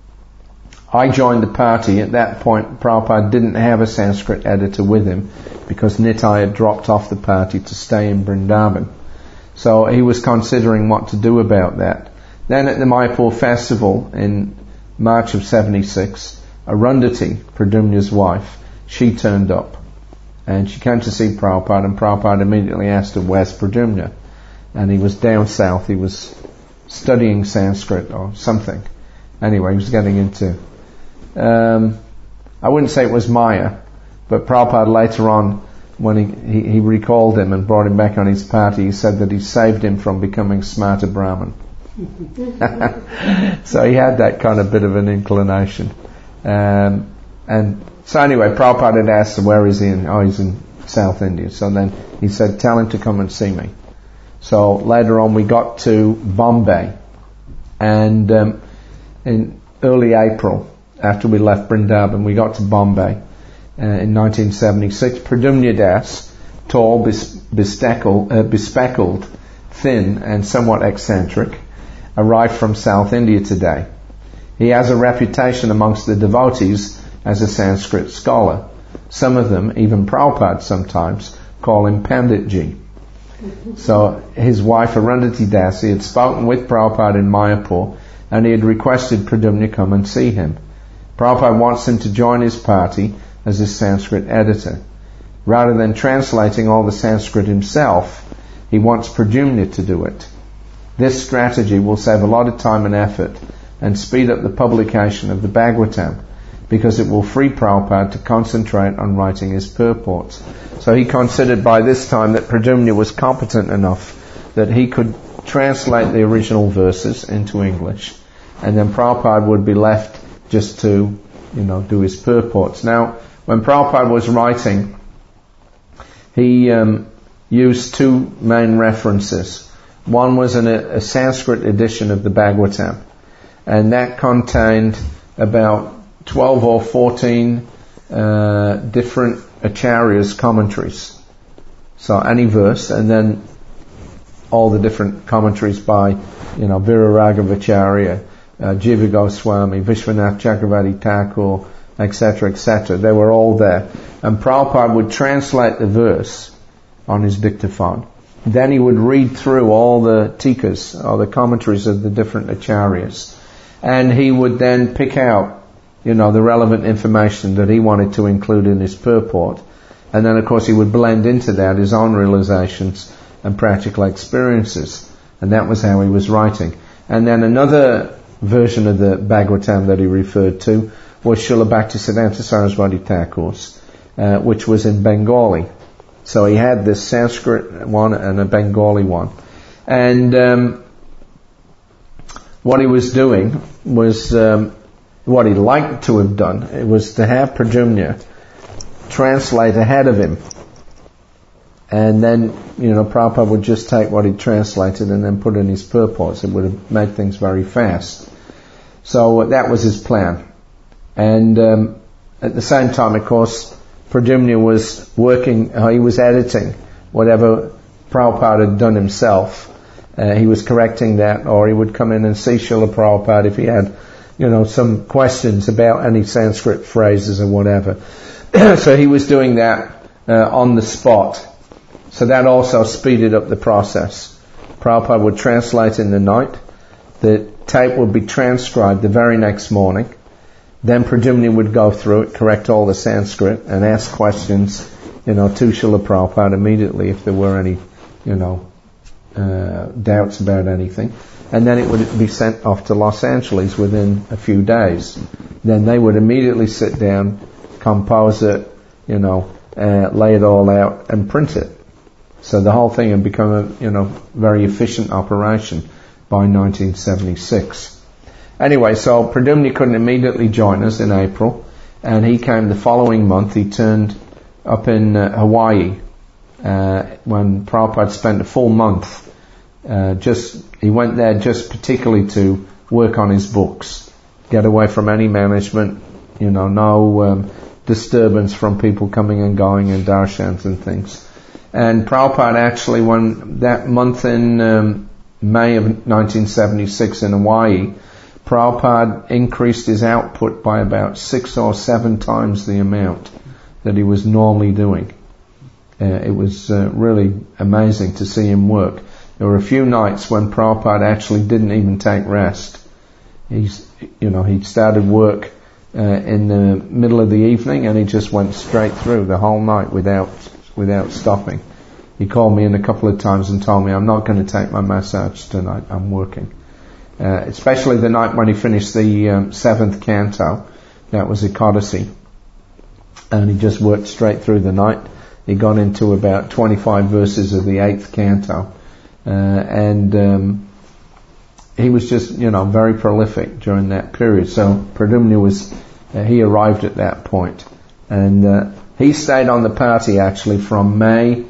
I joined the party, at that point Prabhupada didn't have a Sanskrit editor with him because Nitai had dropped off the party to stay in Vrindavan. So he was considering what to do about that. Then at the Mayapur festival in March of 76, Arundhati, Pradumna's wife, she turned up. And she came to see Prabhupada, and Prabhupada immediately asked her, "Where's Pradumna?" And he was down south, he was studying Sanskrit or something. Anyway, he was getting into, I wouldn't say it was Maya, but Prabhupada later on, when he recalled him and brought him back on his party, he said that he saved him from becoming Smarta Brahman. So he had that kind of bit of an inclination. And so anyway, Prabhupada had asked him, where is he? Oh, he's in South India. So then he said, tell him to come and see me. So later on we got to Bombay. And in early April, after we left Vrindavan, we got to Bombay. In 1976, Pradumna Das, tall, bespectacled, thin, and somewhat eccentric, arrived from South India today. He has a reputation amongst the devotees as a Sanskrit scholar. Some of them, even Prabhupada sometimes, call him Panditji. So his wife Arundhati Das, he had spoken with Prabhupada in Mayapur, and he had requested Pradumna come and see him. Prabhupada wants him to join his party as a Sanskrit editor. Rather than translating all the Sanskrit himself, he wants Pradumna to do it. This strategy will save a lot of time and effort and speed up the publication of the Bhagavatam, because it will free Prabhupada to concentrate on writing his purports. So he considered by this time that Pradumna was competent enough that he could translate the original verses into English, and then Prabhupada would be left just to, do his purports. Now, when Prabhupada was writing, he used 2 main references. One was a Sanskrit edition of the Bhagavatam, and that contained about 12 or 14 different acharyas' commentaries. So any verse, and then all the different commentaries by, Viraragavacharya, Jiva Goswami, Vishwanath Chakravarti Thakur, etc., etc. They were all there. And Prabhupada would translate the verse on his dictaphone. Then he would read through all the tikas, all the commentaries of the different acharyas. And he would then pick out, the relevant information that he wanted to include in his purport. And then, of course, he would blend into that his own realizations and practical experiences. And that was how he was writing. And then another version of the Bhagavatam that he referred to was Srila Bhaktisiddhanta Saraswati Thakur's, which was in Bengali. So he had this Sanskrit one and a Bengali one. And what he was doing was, what he'd like to have done, it was to have Pradyumna translate ahead of him. And then, Prabhupada would just take what he'd translated and then put in his purports. It would have made things very fast. So that was his plan. And at the same time, of course, Pradyumna was working, he was editing whatever Prabhupada had done himself. He was correcting that, or he would come in and see Srila Prabhupada if he had, some questions about any Sanskrit phrases or whatever. So he was doing that on the spot. So that also speeded up the process. Prabhupada would translate in the night. The tape would be transcribed the very next morning. Then Pradyumna would go through it, correct all the Sanskrit, and ask questions, to Srila Prabhupada immediately if there were any, doubts about anything. And then it would be sent off to Los Angeles within a few days. Then they would immediately sit down, compose it, lay it all out and print it. So the whole thing had become a, very efficient operation by 1976. Anyway, so Pradyumna couldn't immediately join us in April, and he came the following month. He turned up in Hawaii when Prabhupada spent a full month. He went there just particularly to work on his books, get away from any management, no disturbance from people coming and going and darshans and things. And Prabhupada actually, when that month in May of 1976 in Hawaii, Prabhupada increased his output by about 6 or 7 times the amount that he was normally doing. It was really amazing to see him work. There were a few nights when Prabhupada actually didn't even take rest. He started work in the middle of the evening and he just went straight through the whole night without stopping. He called me in a couple of times and told me, I'm not going to take my massage tonight, I'm working. Especially the night when he finished the 7th canto, that was Ekadasi, and he just worked straight through the night. He got into about 25 verses of the 8th canto, and he was just, very prolific during that period. So Pradyumna he arrived at that point, and he stayed on the party actually from May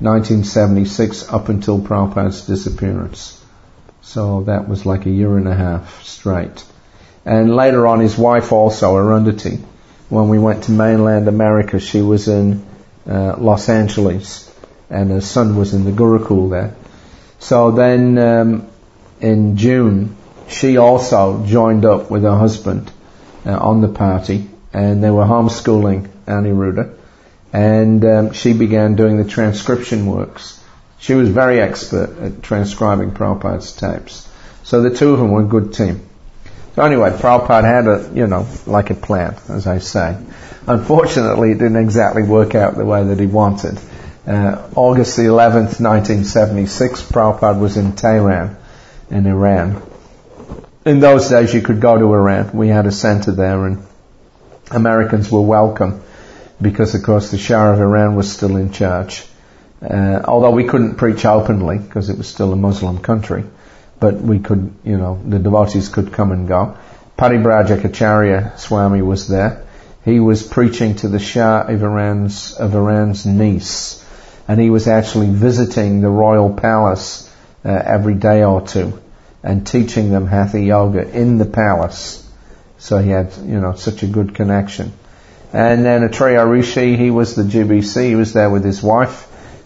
1976 up until Prabhupada's disappearance. So that was like a year and a half straight. And later on, his wife also, Arundhati, when we went to mainland America, she was in Los Angeles, and her son was in the Gurukul there. So then in June, she also joined up with her husband on the party, and they were homeschooling Aniruddha, and she began doing the transcription works. She was very expert at transcribing Prabhupada's tapes. So the two of them were a good team. So anyway, Prabhupada had like a plan, as I say. Unfortunately, it didn't exactly work out the way that he wanted. August the 11th, 1976, Prabhupada was in Tehran, in Iran. In those days, you could go to Iran. We had a center there, and Americans were welcome because, of course, the Shah of Iran was still in charge. Although we couldn't preach openly because it was still a Muslim country, but we could, the devotees could come and go. Paribrajak Acharya Swami was there. He was preaching to the Shah of Iran's niece, and he was actually visiting the royal palace every day or two and teaching them Hatha Yoga in the palace. So he had, such a good connection. And then Atriya Rishi, he was the GBC, he was there with his wife.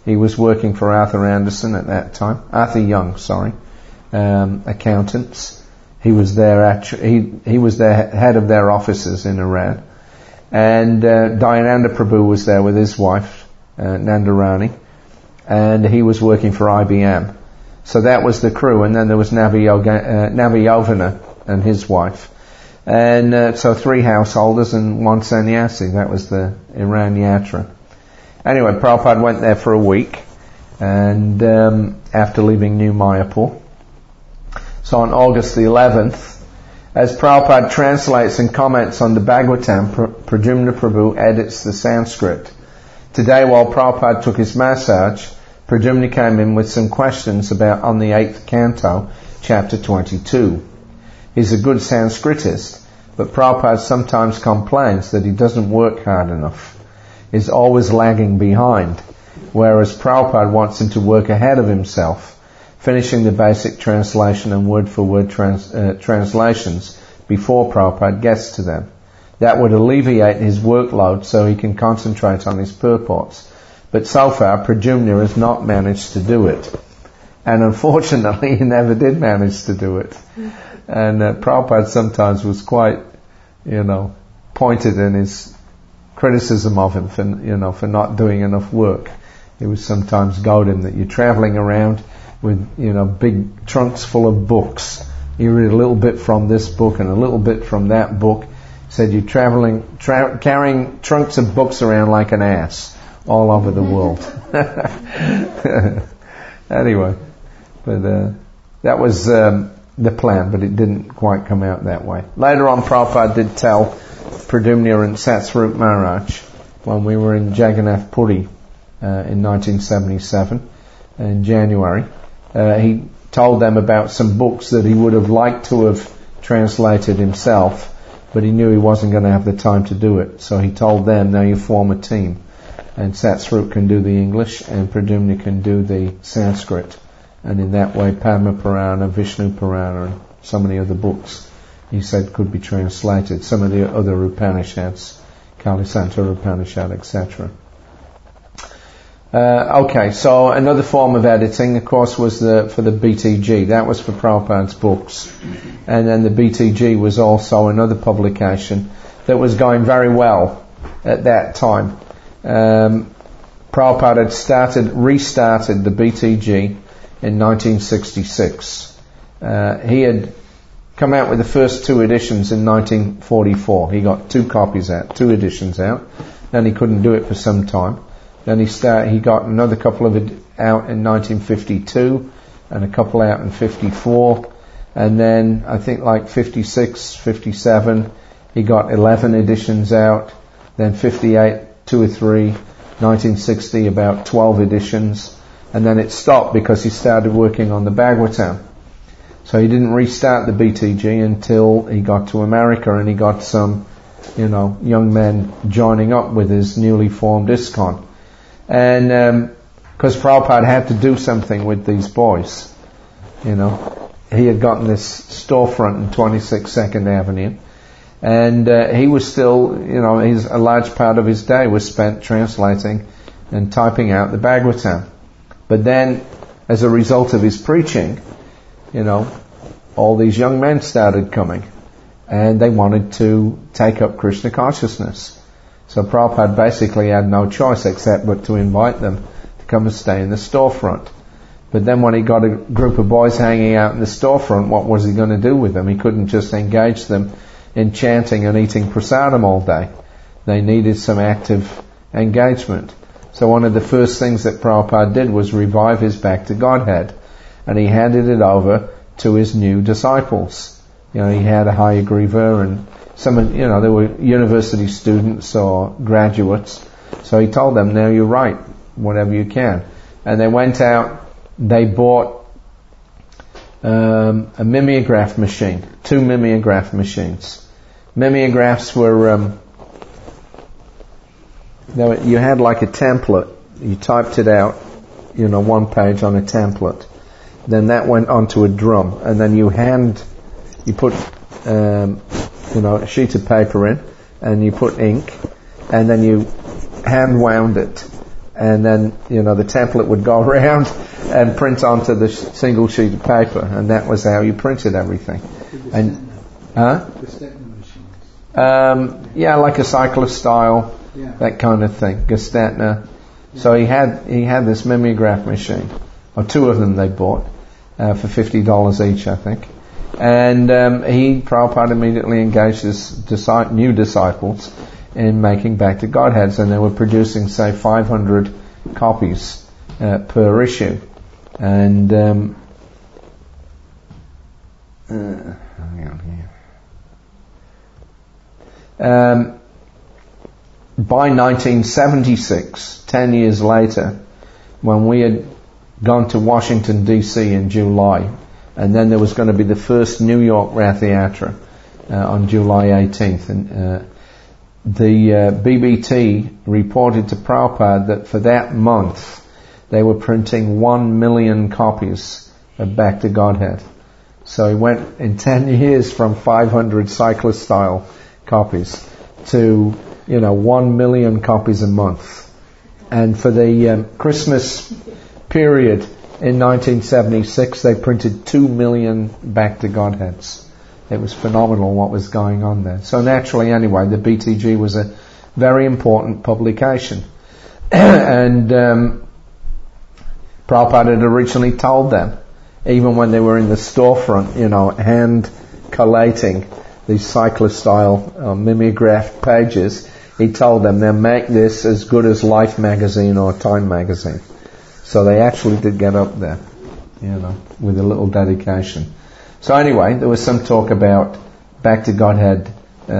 He was working for Arthur Anderson at that time. Arthur Young, accountants. He was he was the head of their offices in Iran. And Dayananda Prabhu was there with his wife, Nandarani, and he was working for IBM. So that was the crew, and then there was Navayovana and his wife. And so 3 householders and 1 sannyasi. That was the Iran Yatra. Anyway, Prabhupada went there for a week, and after leaving New Mayapur. So on August the 11th, as Prabhupada translates and comments on the Bhagavatam, Pradyumna Prabhu edits the Sanskrit. Today, while Prabhupada took his massage, Pradyumna came in with some questions on the 8th canto, chapter 22. He's a good Sanskritist, but Prabhupada sometimes complains that he doesn't work hard enough. He's always lagging behind, whereas Prabhupada wants him to work ahead of himself, finishing the basic translation and word-for-word translations before Prabhupada gets to them. That would alleviate his workload so he can concentrate on his purports. But so far, Pradyumna has not managed to do it. And unfortunately, he never did manage to do it. And Prabhupada sometimes was quite, pointed in his criticism of him for not doing enough work. He would sometimes goad him that you're traveling around with, big trunks full of books. You read a little bit from this book and a little bit from that book. He said you're carrying trunks of books around like an ass all over the world. Anyway, but that was the plan, but it didn't quite come out that way. Later on, Prabhupada did tell Pradyumna and Satsvarup Maharaj when we were in Jagannath Puri in 1977 in January. He told them about some books that he would have liked to have translated himself, but he knew he wasn't going to have the time to do it. So he told them, now you form a team. And Satsvarup can do the English and Pradyumna can do the Sanskrit. And in that way, Padma Purana, Vishnu Purana, and so many other books, he said, could be translated. Some of the other Upanishads, Kalisanta Upanishad, etc. Okay, so another form of editing, of course, was for the BTG. That was for Prabhupada's books. And then the BTG was also another publication that was going very well at that time. Prabhupada had restarted the BTG in 1966. He had come out with the first 2 editions in 1944. He got 2 copies out, 2 editions out. Then he couldn't do it for some time. Then he got another couple of out in 1952 and a couple out in 54. And then I think like 56, 57, he got 11 editions out. Then 58, 2 or 3. 1960, about 12 editions. And then it stopped because he started working on the Bhagavatam. So he didn't restart the BTG until he got to America and he got some, young men joining up with his newly formed ISKCON. And because Prabhupada had to do something with these boys, he had gotten this storefront in 26 2nd Avenue, and he was still, a large part of his day was spent translating and typing out the Bhagavatam. But then, as a result of his preaching, all these young men started coming, and they wanted to take up Krishna consciousness. So Prabhupada basically had no choice except but to invite them to come and stay in the storefront. But then when he got a group of boys hanging out in the storefront, what was he going to do with them? He couldn't just engage them in chanting and eating prasadam all day. They needed some active engagement. So one of the first things that Prabhupada did was revive his Back to Godhead. And he handed it over to his new disciples. He had a Hayagriva and some, there were university students or graduates. So he told them, now you write whatever you can. And they went out, they bought a mimeograph machine, 2 mimeograph machines. Mimeographs were, you had like a template, you typed it out, 1 page on a template. Then that went onto a drum, and then you put a sheet of paper in, and you put ink, and then you hand wound it, and then, the template would go around and print onto the single sheet of paper, and that was how you printed everything. And, like a cyclostyle, that kind of thing, Gestetner. So he had this mimeograph machine, or two of them they bought, for $50 each, I think. And Prabhupada immediately engaged his new disciples in making Back to Godheads, and they were producing, say, 500 copies per issue. And hang on here. By 1976, 10 years later, when we had gone to Washington D.C. in July, and then there was going to be the first New York Rath Yatra on July 18th, and the BBT reported to Prabhupada that for that month they were printing 1 million copies of Back to Godhead. So he went in 10 years from 500 cyclist style copies to 1 million copies a month. And for the Christmas period in 1976 they printed 2 million Back to Godheads. It was phenomenal what was going on there. So naturally, anyway, the BTG was a very important publication. And Prabhupada had originally told them, even when they were in the storefront, hand collating these cyclist-style mimeographed pages, he told them they'll make this as good as Life magazine or Time magazine. So they actually did get up there, with a little dedication. So anyway, there was some talk about Back to Godhead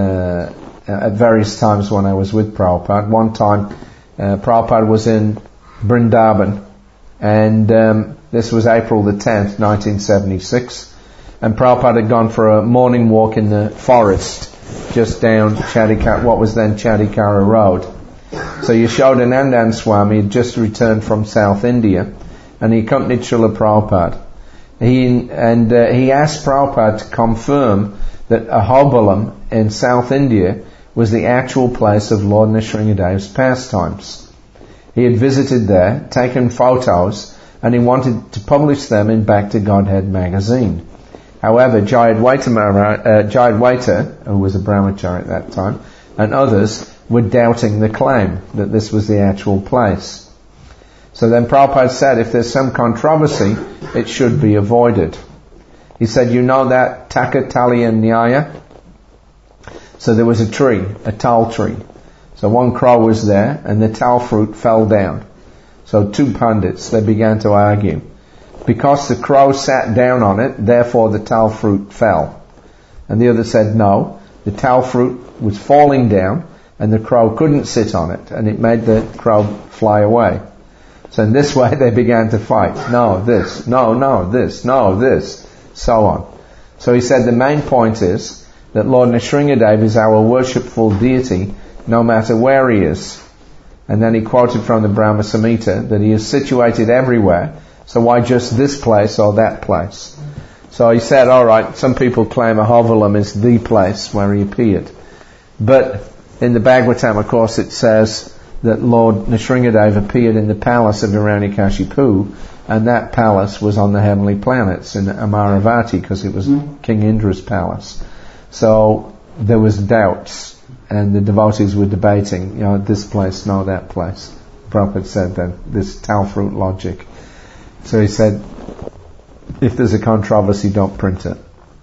at various times when I was with Prabhupada. One time, Prabhupada was in Vrindavan, and this was April the 10th, 1976, and Prabhupada had gone for a morning walk in the forest just down what was then Chadikara Road. So Yashodanandan Swami had just returned from South India, and he accompanied Srila Prabhupada. He asked Prabhupada to confirm that Ahobilam in South India was the actual place of Lord Nrsingadev's pastimes. He had visited there, taken photos, and he wanted to publish them in Back to Godhead magazine. However, Jayadvaita, who was a brahmachari at that time, and others were doubting the claim that this was the actual place. So then Prabhupada said, if there's some controversy, it should be avoided. He said, that Takataliya Nyaya? So there was a tree, a tal tree. So one crow was there, and the tal fruit fell down. So two pundits, they began to argue. Because the crow sat down on it, therefore the tal fruit fell. And the other said, no, the tal fruit was falling down, and the crow couldn't sit on it, and it made the crow fly away. So in this way they began to fight. No, this, no, this, no, this, so on. So he said the main point is that Lord Nrsingadev is our worshipful deity no matter where he is. And then he quoted from the Brahma Samhita that he is situated everywhere, so why just this place or that place? So he said, alright, some people claim Ahobilam is the place where he appeared. But in the Bhagavatam, of course, it says that Lord Nrsingadev appeared in the palace of Hiranyakashipu, and that palace was on the heavenly planets in Amaravati, because it was King Indra's palace. So there was doubts, and the devotees were debating, this place, no, that place. Prabhupada said then, this tal fruit logic. So he said, if there's a controversy, don't print it.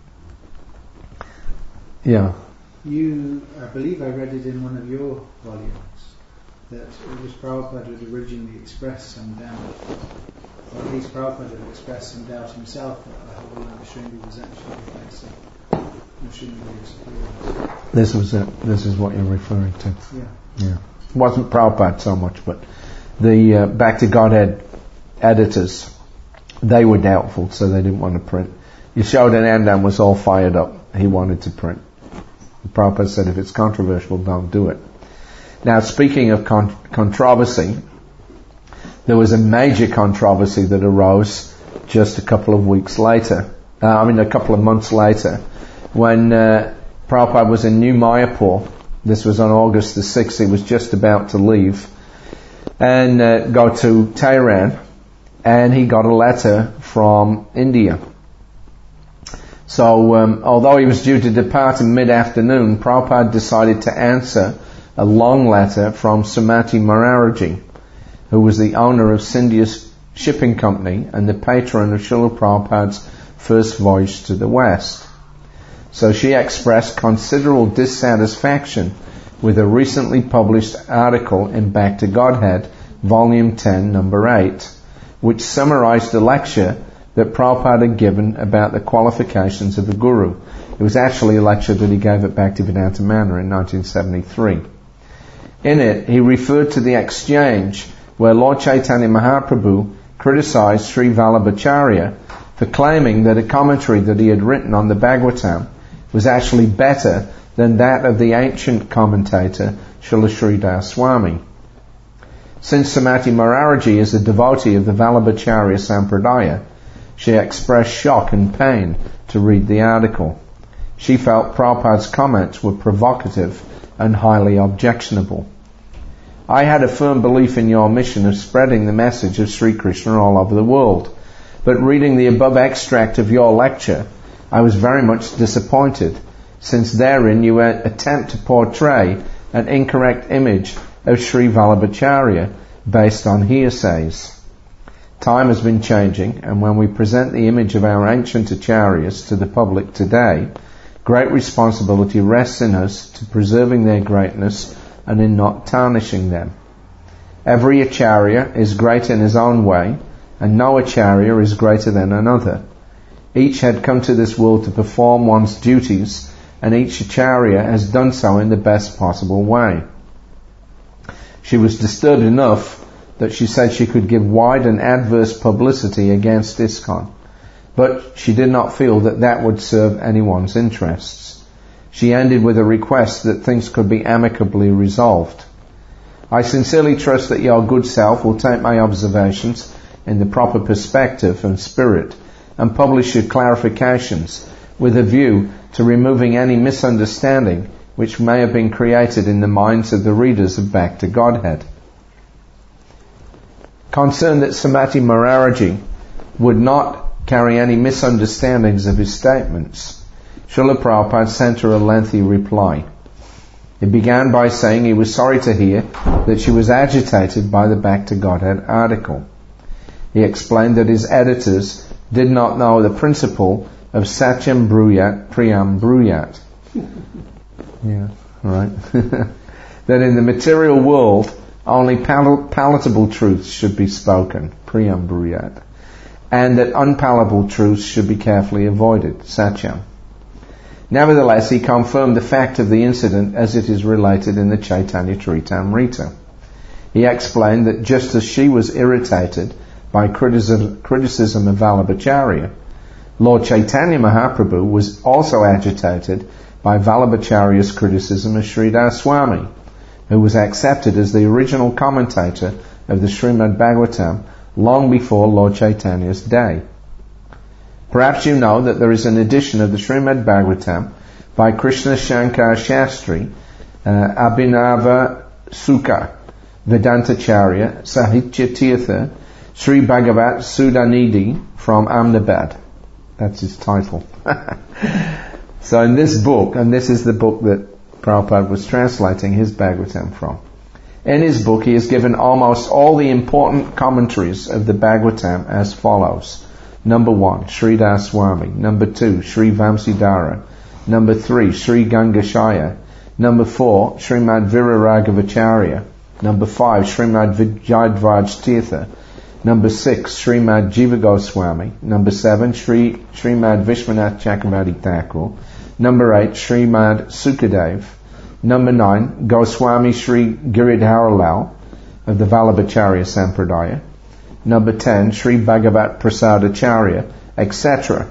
Yeah. I believe I read it in one of your volumes, that it was Prabhupada who had originally expressed some doubt, or at least Prabhupada had expressed some doubt himself that Ahobilam Nrsinga was actually the place of Nrsingadev's appearance. This was it. This is what you're referring to. Yeah. It wasn't Prabhupada so much, but the Back to Godhead editors, they were doubtful, so they didn't want to print. Yashodanandan was all fired up. He wanted to print. Prabhupada said, if it's controversial, don't do it. Now, speaking of controversy, there was a major controversy that arose just a couple of months later, when Prabhupada was in New Mayapur. This was on August the 6th. He was just about to leave. and go to Tehran, and he got a letter from India. So, although he was due to depart in mid-afternoon, Prabhupada decided to answer a long letter from Srimati Maharaji, who was the owner of Scindia's shipping company and the patron of Srila Prabhupada's first voyage to the West. So she expressed considerable dissatisfaction with a recently published article in Back to Godhead, Volume 10, Number 8, which summarized the lecture that Prabhupada had given about the qualifications of the Guru. It was actually a lecture that he gave at Bhaktivedanta Manor in 1973. In it, he referred to the exchange where Lord Chaitanya Mahaprabhu criticized Sri Vallabhacharya for claiming that a commentary that he had written on the Bhagavatam was actually better than that of the ancient commentator Srila Sridhar Swami. Since Srimati Maharaji is a devotee of the Vallabhacharya Sampradaya, she expressed shock and pain to read the article. She felt Prabhupada's comments were provocative and highly objectionable. I had a firm belief in your mission of spreading the message of Sri Krishna all over the world, but reading the above extract of your lecture, I was very much disappointed, since therein you attempt to portray an incorrect image of Sri Vallabhacharya based on hearsays. Time has been changing, and when we present the image of our ancient acharyas to the public today, great responsibility rests in us to preserving their greatness and in not tarnishing them. Every acharya is great in his own way, and no acharya is greater than another. Each had come to this world to perform one's duties, and each acharya has done so in the best possible way. She was disturbed enough that she said she could give wide and adverse publicity against ISKCON, but she did not feel that that would serve anyone's interests. She ended with a request that things could be amicably resolved. I sincerely trust that your good self will take my observations in the proper perspective and spirit and publish your clarifications with a view to removing any misunderstanding which may have been created in the minds of the readers of Back to Godhead. Concerned that Srimati Maharaji would not carry any misunderstandings of his statements, Srila Prabhupada sent her a lengthy reply. He began by saying he was sorry to hear that she was agitated by the Back to Godhead article. He explained that his editors did not know the principle of Satyam Bruyat, Priyam Bruyat. Yeah, right. That in the material world, only palatable truths should be spoken, Priyam Bruyat, and that unpalatable truths should be carefully avoided, Satyam. Nevertheless, he confirmed the fact of the incident as it is related in the Chaitanya Charitamrita. He explained that just as she was irritated by criticism of Vallabhacharya, Lord Chaitanya Mahaprabhu was also agitated by Vallabhacharya's criticism of Sridhar Swami, who was accepted as the original commentator of the Srimad Bhagavatam long before Lord Chaitanya's day. Perhaps you know that there is an edition of the Srimad Bhagavatam by Krishna Shankar Shastri, Abhinava Sukha, Vedantacharya, Sahitya Tirtha, Sri Bhagavat Sudhanidhi from Ahmedabad. That's his title. So in this book, and this is the book that Prabhupada was translating his Bhagavatam from, in his book he has given almost all the important commentaries of the Bhagavatam as follows. Number 1, Sridhar Swami. Number 2, Sri Vamsidhara. Number 3, Sri Gangashaya. Number 4, Srimad Viraragavacharya. Number 5, Srimad Vijayadvaj Tirtha. Number 6, Srimad Jiva Goswami. Number 7, Srimad Vishwanath Chakravarti Thakur. Number 8, Srimad Sukadev. Number 9, Goswami Sri Giridhara Lal of the Vallabhacharya Sampradaya. Number 10, Sri Bhagavat Prasadacharya, etc.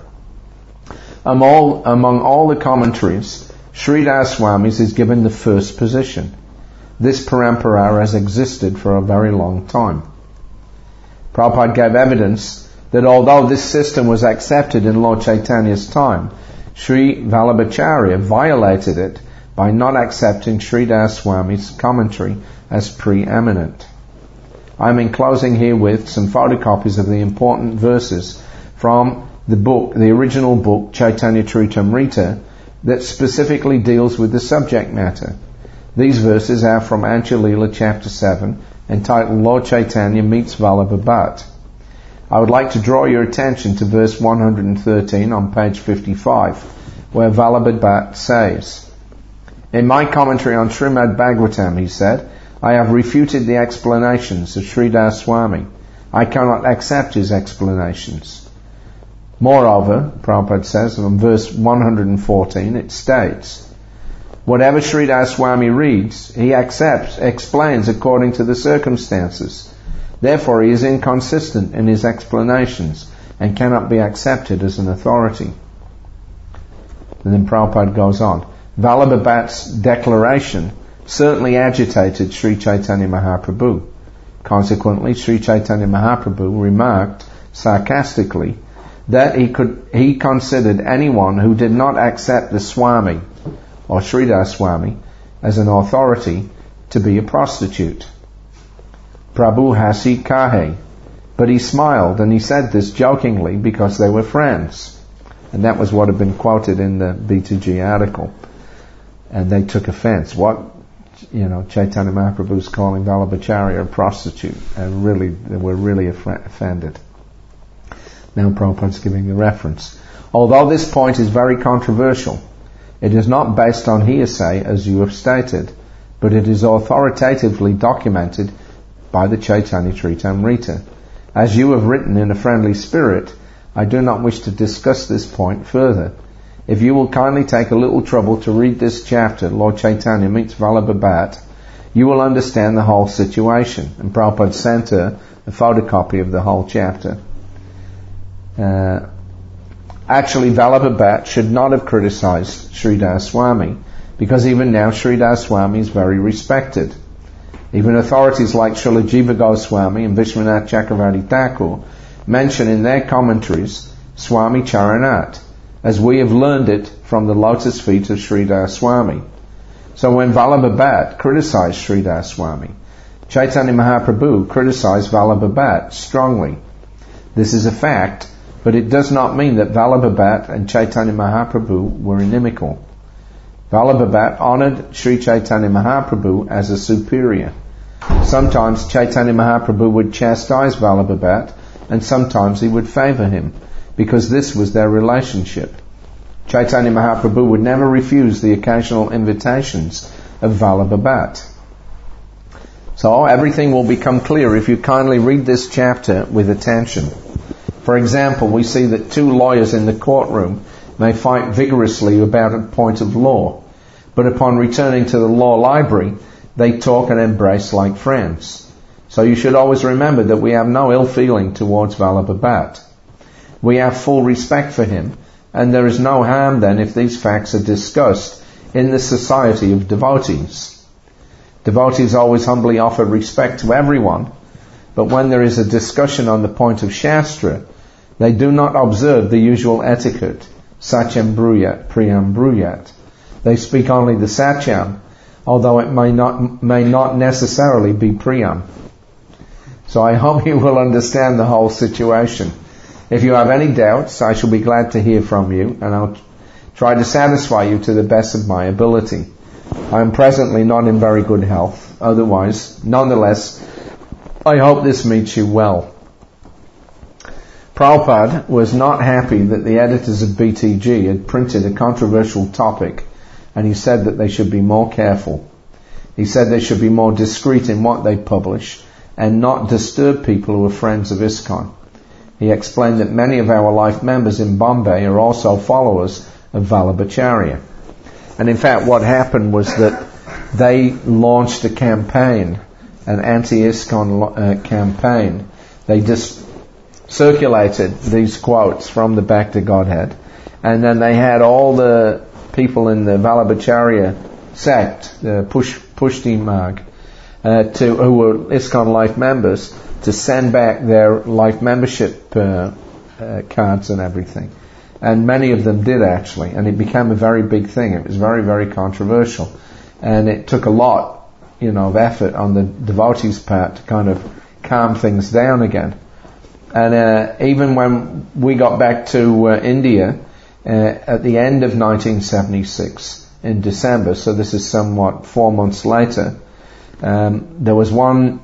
Among all the commentaries, Sridhar Swami's is given the first position. This parampara has existed for a very long time. Prabhupada gave evidence that although this system was accepted in Lord Chaitanya's time, Sri Vallabhacharya violated it by not accepting Sridhar Swami's commentary as preeminent. I am enclosing herewith some photocopies of the important verses from the book, the original book, Chaitanya Charitamrita, that specifically deals with the subject matter. These verses are from Antya-lila chapter 7, entitled Lord Chaitanya Meets Vallabha Bhatt. I would like to draw your attention to verse 113 on page 55, where Vallabha Bhatt says, "In my commentary on Srimad Bhagavatam," he said, "I have refuted the explanations of Sridhar Swami. I cannot accept his explanations." Moreover, Prabhupada says, in verse 114, it states, "Whatever Sridhar Swami reads, he explains according to the circumstances. Therefore he is inconsistent in his explanations and cannot be accepted as an authority." And then Prabhupada goes on, Vallabha Bhatt's declaration certainly agitated Sri Chaitanya Mahaprabhu. Consequently, Sri Chaitanya Mahaprabhu remarked sarcastically that he considered anyone who did not accept the Swami or Sridhar Swami as an authority to be a prostitute. Prabhu hasi kahe. But he smiled, and he said this jokingly because they were friends. And that was what had been quoted in the B2G article. And they took offense. What, Chaitanya Mahaprabhu's calling Vallabhacharya a prostitute. And really, they were really offended. Now Prabhupada's giving the reference. Although this point is very controversial, it is not based on hearsay as you have stated, but it is authoritatively documented by the Chaitanya Charitamrita. As you have written in a friendly spirit, I do not wish to discuss this point further. If you will kindly take a little trouble to read this chapter, Lord Chaitanya Meets Vallabha Bhatt, you will understand the whole situation. And Prabhupada sent her a photocopy of the whole chapter. Actually, Vallabha Bhatt should not have criticized Sridhar Swami, because even now Sridhar Swami is very respected. Even authorities like Srila Jiva Goswami and Vishwanath Chakravarti Thakur mention in their commentaries Swami Charanat, as we have learned it from the lotus feet of Sridhar Swami. So when Vallabha Bhatt criticized Sridhar Swami, Chaitanya Mahaprabhu criticized Vallabha Bhatt strongly. This is a fact, but it does not mean that Vallabha Bhatt and Chaitanya Mahaprabhu were inimical. Vallabha Bhatt honored Sri Chaitanya Mahaprabhu as a superior. Sometimes Chaitanya Mahaprabhu would chastise Vallabha Bhatt, and sometimes he would favour him, because this was their relationship. Chaitanya Mahaprabhu would never refuse the occasional invitations of Vallabha Bhatt. So everything will become clear if you kindly read this chapter with attention. For example, we see that two lawyers in the courtroom may fight vigorously about a point of law, but upon returning to the law library, they talk and embrace like friends. So you should always remember that we have no ill feeling towards Vallabha Bhatt. We have full respect for him, and there is no harm then if these facts are discussed in the society of devotees. Devotees always humbly offer respect to everyone, but when there is a discussion on the point of Shastra, they do not observe the usual etiquette, Satyam Bruyat, Priyam Bruyat. They speak only the Satyam, although it may not necessarily be Priyam. So I hope you will understand the whole situation. If you have any doubts, I shall be glad to hear from you, and I'll try to satisfy you to the best of my ability. I am presently not in very good health. Nonetheless, I hope this meets you well. Prabhupada was not happy that the editors of BTG had printed a controversial topic, and he said that they should be more careful. He said they should be more discreet in what they publish and not disturb people who are friends of ISKCON. He explained that many of our life members in Bombay are also followers of Vallabhacharya. And in fact, what happened was that they launched a campaign, an anti-ISKCON campaign. They just circulated these quotes from the Bhakti Godhead, and then they had all the people in the Vallabhacharya sect, the Pushti Marg, who were ISKCON life members, to send back their life membership cards and everything. And many of them did actually, and it became a very big thing. It was very, very controversial. And it took a lot, of effort on the devotees' part to kind of calm things down again. And even when we got back to India at the end of 1976 in December, so this is somewhat 4 months later, there was one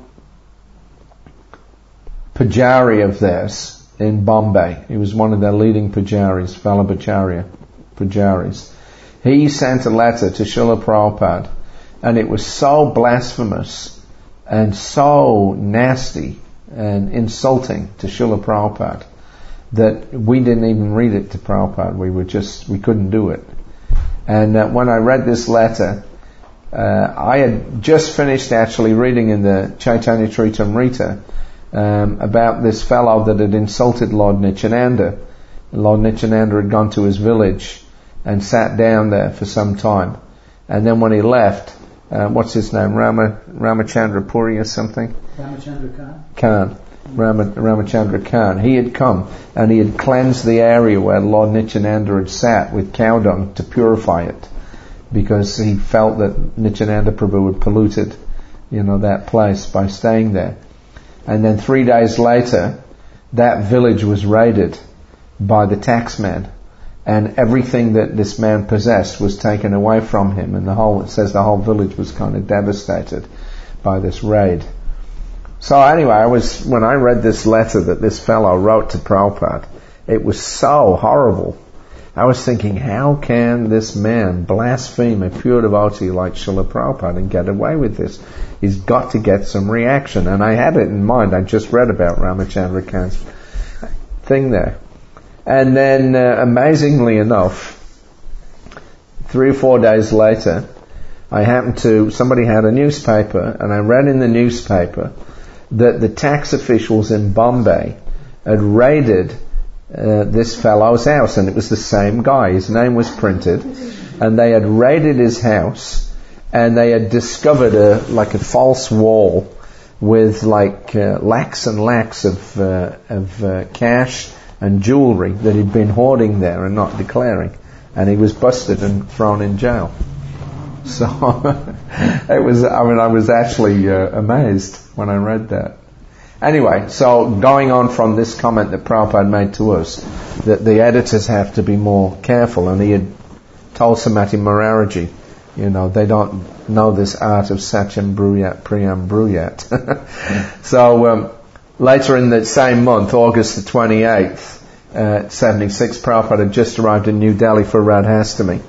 Pujari of theirs in Bombay. He was one of their leading Pujaris, Pujaris. He sent a letter to Srila Prabhupada, and it was so blasphemous and so nasty and insulting to Srila Prabhupada that we didn't even read it to Prabhupada. We couldn't do it. And when I read this letter, I had just finished actually reading in the Chaitanya Charitamrita about this fellow that had insulted Lord Nityananda. Lord Nityananda had gone to his village and sat down there for some time. And then when he left, what's his name? Ramachandra Puri or something? Ramachandra Khan. Ramachandra Khan. He had come and he had cleansed the area where Lord Nityananda had sat with cow dung to purify it, because he felt that Nityananda Prabhu had polluted, that place by staying there. And then 3 days later, that village was raided by the taxman, and everything that this man possessed was taken away from him, and it says the whole village was kind of devastated by this raid. So anyway, when I read this letter that this fellow wrote to Prabhupada, it was so horrible. I was thinking, how can this man blaspheme a pure devotee like Srila Prabhupada and get away with this? He's got to get some reaction. And I had it in mind. I just read about Ramachandra Khan's thing there. And then, amazingly enough, 3 or 4 days later, somebody had a newspaper, and I read in the newspaper that the tax officials in Bombay had raided this fellow's house, and it was the same guy. His name was printed, and they had raided his house, and they had discovered a false wall with lakhs and lakhs of cash and jewelry that he'd been hoarding there and not declaring, and he was busted and thrown in jail. So I was actually amazed when I read that. Anyway, so going on from this comment that Prabhupada made to us, that the editors have to be more careful, and he had told Srimati Maharaji, they don't know this art of Satyam Bruyat Priyam Bruyat. So later in the same month, August the 28th, 76, Prabhupada had just arrived in New Delhi for Radhastami.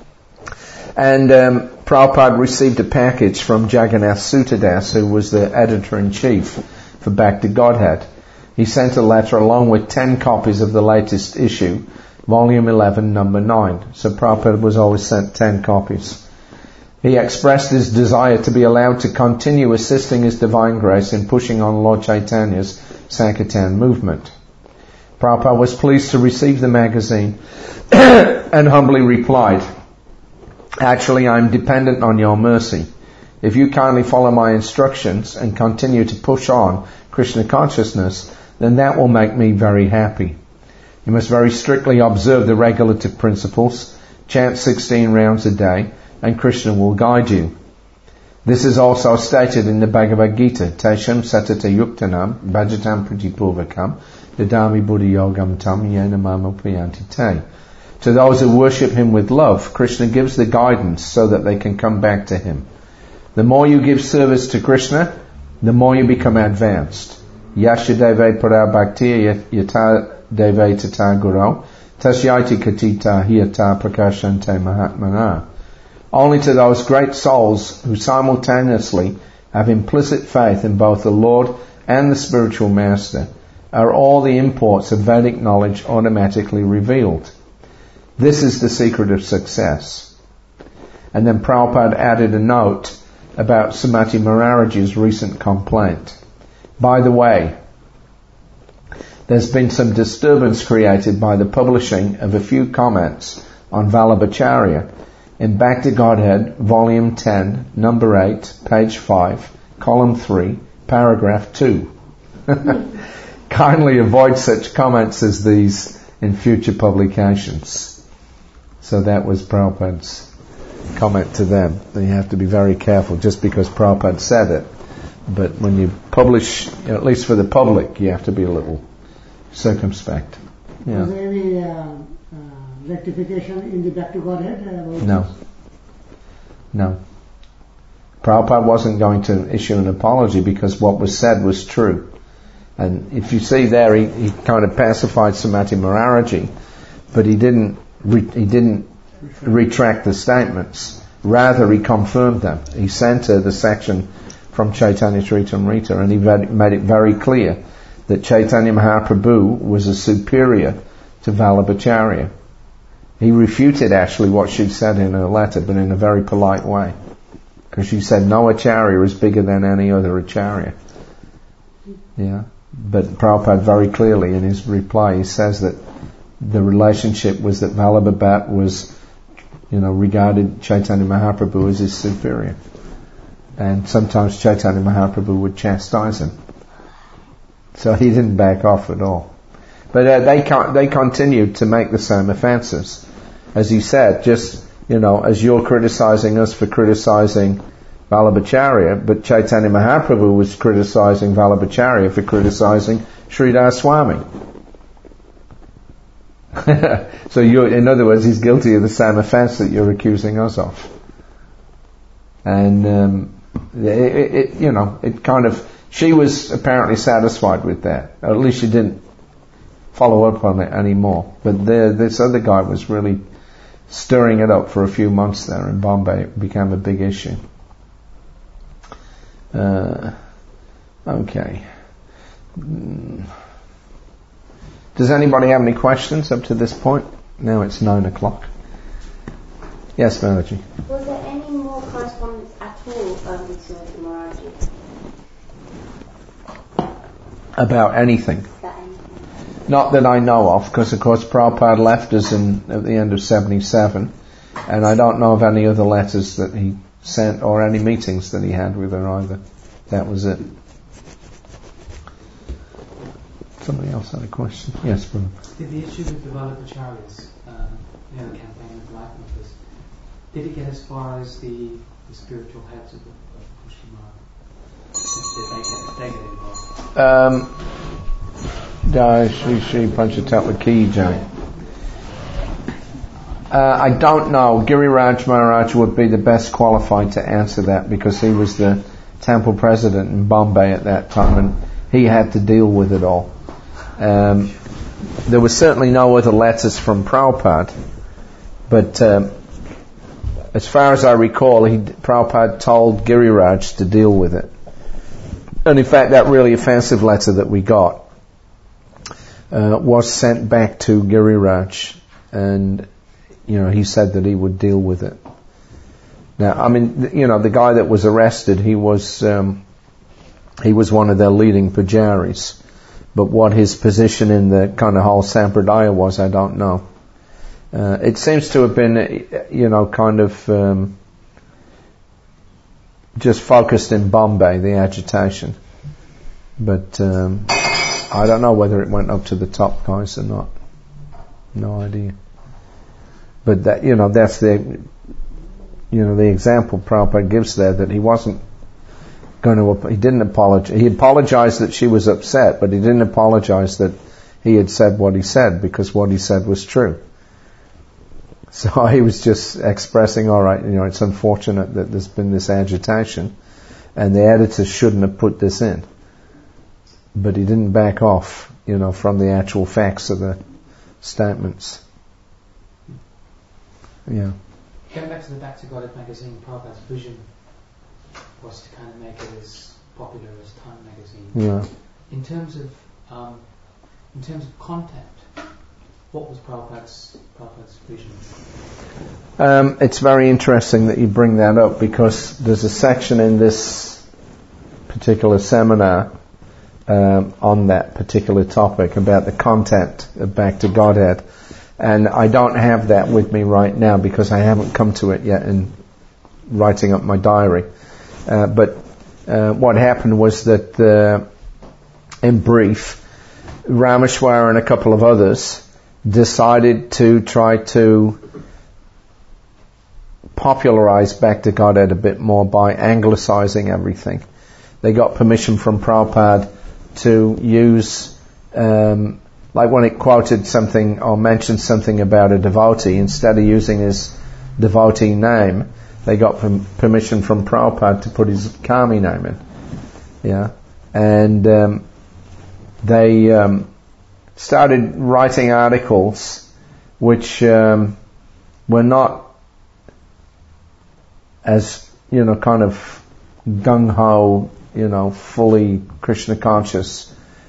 And Prabhupada received a package from Jagannath Sutadas, who was the editor-in-chief for Bhakti Godhead. He sent a letter along with 10 copies of the latest issue, volume 11, number 9. So Prabhupada was always sent 10 copies. He expressed his desire to be allowed to continue assisting His Divine Grace in pushing on Lord Chaitanya's Sankirtan movement. Prabhupada was pleased to receive the magazine and humbly replied, "Actually, I'm dependent on your mercy. If you kindly follow my instructions and continue to push on Krishna consciousness, then that will make me very happy. You must very strictly observe the regulative principles, chant 16 rounds a day, and Krishna will guide you. This is also stated in the Bhagavad Gita, Tesham Satata Yuktanam, Bhajatam Pratipurvakam, Dadami Buddha Yogam Tam Yena Mama Priyanti Te. To those who worship Him with love, Krishna gives the guidance so that they can come back to Him. The more you give service to Krishna, the more you become advanced. Yashadeve para bhaktiya yata deve tata guru, tasyaiti katita hiyata prakashante mahatmana. Only to those great souls who simultaneously have implicit faith in both the Lord and the spiritual master are all the imports of Vedic knowledge automatically revealed. This is the secret of success." And then Prabhupada added a note about Srimati Maharaji's recent complaint. By the way, there's been some disturbance created by the publishing of a few comments on Vallabhacharya in Bhakti Godhead, volume 10, number 8, page 5, column 3, paragraph 2. Kindly avoid such comments as these in future publications. So that was Prabhupada's comment to them. You have to be very careful. Just because Prabhupada said it But when you publish, at least for the public, you have to be a little circumspect. Yeah. Was there any rectification in the Back to Godhead? No. Prabhupada wasn't going to issue an apology because what was said was true. And if you see there, he kind of pacified Srimati Maharaji, but he didn't retract the statements. Rather, he confirmed them. He sent her the section from Chaitanya Charitamrita, and he made it very clear that Chaitanya Mahaprabhu was a superior to Vallabhacharya. He refuted actually what she said in her letter, but in a very polite way. Because she said no acharya is bigger than any other acharya. Yeah. But Prabhupada very clearly in his reply, he says that the relationship was that Vallabha was, regarded Chaitanya Mahaprabhu as his superior. And sometimes Chaitanya Mahaprabhu would chastise him. So he didn't back off at all. But they continued to make the same offences. As he said, just, as you're criticising us for criticising Vallabhacharya, but Chaitanya Mahaprabhu was criticising Vallabhacharya for criticising Sridhar Swami. So in other words, he's guilty of the same offence that you're accusing us of. And it kind of, she was apparently satisfied with that. Or at least she didn't follow up on it anymore. But this other guy was really stirring it up for a few months there in Bombay. It became a big issue. Okay. Does anybody have any questions up to this point? Now it's 9:00. Yes, Balaji. Was there any more correspondence at all with Srimati Maharaji? About anything? Not that I know of, because of course Prabhupada left us at the end of 77, and I don't know of any other letters that he sent or any meetings that he had with her either. That was it. Somebody else had a question? Yes, brother. Did the issue with the Vallabhacharyas, the campaign of enlightenment, did it get as far as the spiritual heads of Pushtimar? Did they get involved? Jai Shri Shri Panchatatva Ki Jai. I don't know. Giriraj Maharaj would be the best qualified to answer that because he was the temple president in Bombay at that time and he had to deal with it all. There was certainly no other letters from Prabhupada, but as far as I recall, Prabhupada told Giriraj to deal with it. And in fact, that really offensive letter that we got was sent back to Giriraj, and he said that he would deal with it. Now, I mean, the guy that was arrested, he was one of their leading pujaris, but what his position in the kind of whole sampradaya was, I don't know. It seems to have been, kind of just focused in Bombay, the agitation, but I don't know whether it went up to the top guys or not. No idea. But that, that's the example Prabhupada gives there, that he wasn't he didn't apologize. He apologized that she was upset, but he didn't apologize that he had said what he said, because what he said was true. So he was just expressing, all right, it's unfortunate that there's been this agitation, and the editor shouldn't have put this in. But he didn't back off, from the actual facts of the statements. Yeah. Going back to the Back to Godhead magazine, Prabhupada's vision was to kind of make it as popular as Time magazine. Yeah. In terms of content, what was Prabhupada's vision? It's very interesting that you bring that up, because there's a section in this particular seminar on that particular topic about the content of Back to Godhead, and I don't have that with me right now because I haven't come to it yet in writing up my diary. But what happened was that, in brief, Rameshwar and a couple of others decided to try to popularize Back to Godhead a bit more by anglicizing everything. they got permission from Prabhupada to use, like when it quoted something or mentioned something about a devotee, instead of using his devotee name, they got permission from Prabhupada to put his Kami name in. Yeah, and they started writing articles which were not as, kind of gung-ho, fully Krishna conscious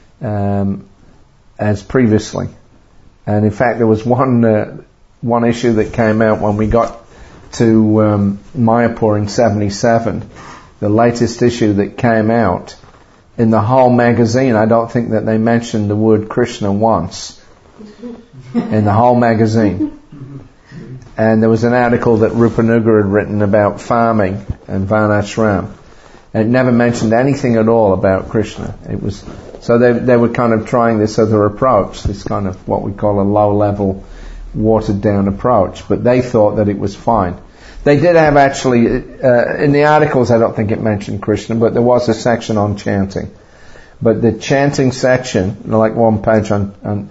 as previously. And in fact, there was one issue that came out when we got to Mayapur in 77. The latest issue that came out, in the whole magazine, I don't think that they mentioned the word Krishna once in the whole magazine. And there was an article that Rupanuga had written about farming and Varnashram, and it never mentioned anything at all about Krishna. It was so they were kind of trying this other approach, this kind of what we call a low-level, watered-down approach. But they thought that it was fine. They did have actually in the articles, I don't think it mentioned Krishna, but there was a section on chanting. But the chanting section, like one page on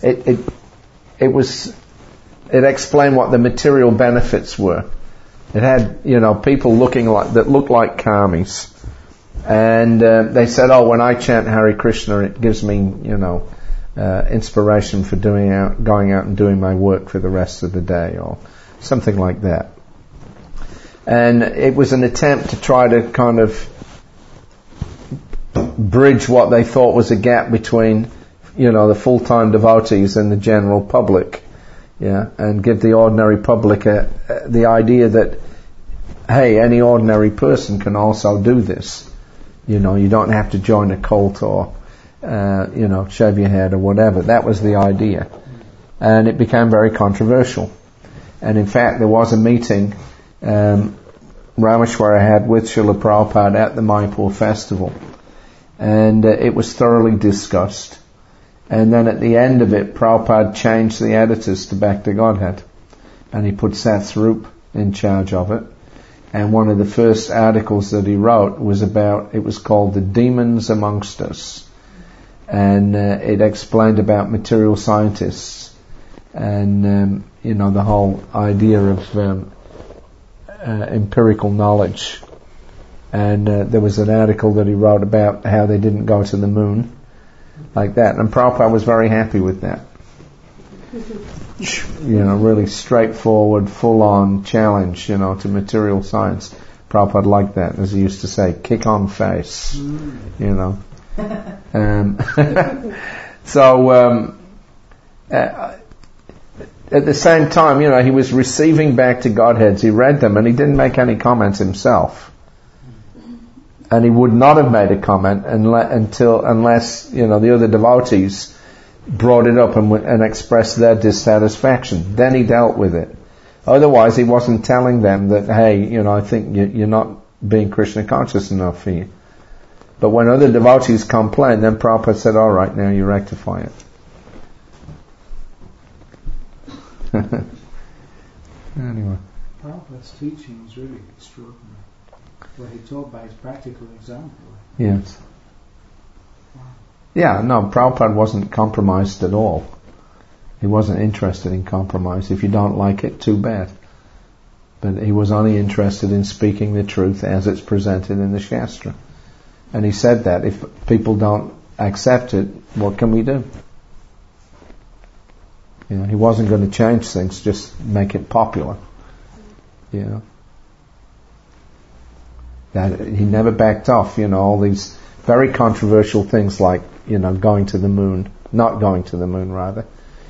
it explained what the material benefits were. It had, people that looked like karmis. And they said, when I chant Hare Krishna, it gives me, inspiration for going out and doing my work for the rest of the day, or something like that. And it was an attempt to try to kind of bridge what they thought was a gap between, the full-time devotees and the general public. Yeah, and give the ordinary public the idea that, hey, any ordinary person can also do this. You don't have to join a cult or, shave your head or whatever. That was the idea. And it became very controversial. And in fact, there was a meeting Rameshwara had with Srila Prabhupada at the Mayapur festival. And it was thoroughly discussed. And then at the end of it, Prabhupada changed the editors to Bhakti Godhead. And he put Satsvarup in charge of it. And one of the first articles that he wrote was called The Demons Amongst Us. And it explained about material scientists and, the whole idea of empirical knowledge. And there was an article that he wrote about how they didn't go to the moon. Like that, and Prabhupada was very happy with that. Really straightforward, full-on challenge, to material science. Prabhupada liked that, as he used to say, kick on face, So, at the same time, he was receiving back to Godheads. He read them, and he didn't make any comments himself. And he would not have made a comment unless the other devotees brought it up and expressed their dissatisfaction. Then he dealt with it. Otherwise, he wasn't telling them that, hey, I think you're not being Krishna conscious enough for you. But when other devotees complained, then Prabhupada said, all right, now you rectify it. Anyway. Prabhupada's teaching was really extraordinary. Where he taught by his practical example. Yes. Yeah, no, Prabhupada wasn't compromised at all. He wasn't interested in compromise. If you don't like it, too bad. But he was only interested in speaking the truth as it's presented in the Shastra. And he said that if people don't accept it, what can we do? He wasn't going to change things, just make it popular. That he never backed off, all these very controversial things like, going to the moon, not going to the moon rather,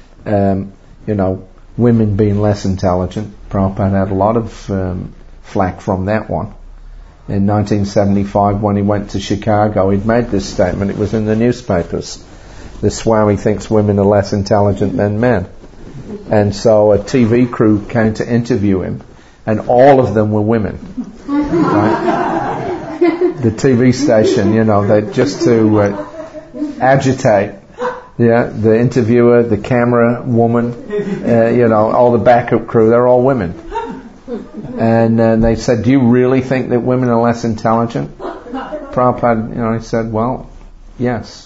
women being less intelligent. Prabhupada had a lot of flack from that one. In 1975, when he went to Chicago, he'd made this statement, it was in the newspapers. The Swami thinks women are less intelligent than men. And so a TV crew came to interview him, and all of them were women. Right? The TV station, they just to agitate, the interviewer, the camera woman, all the backup crew, they're all women. And they said, do you really think that women are less intelligent? Prabhupada, he said, well, yes.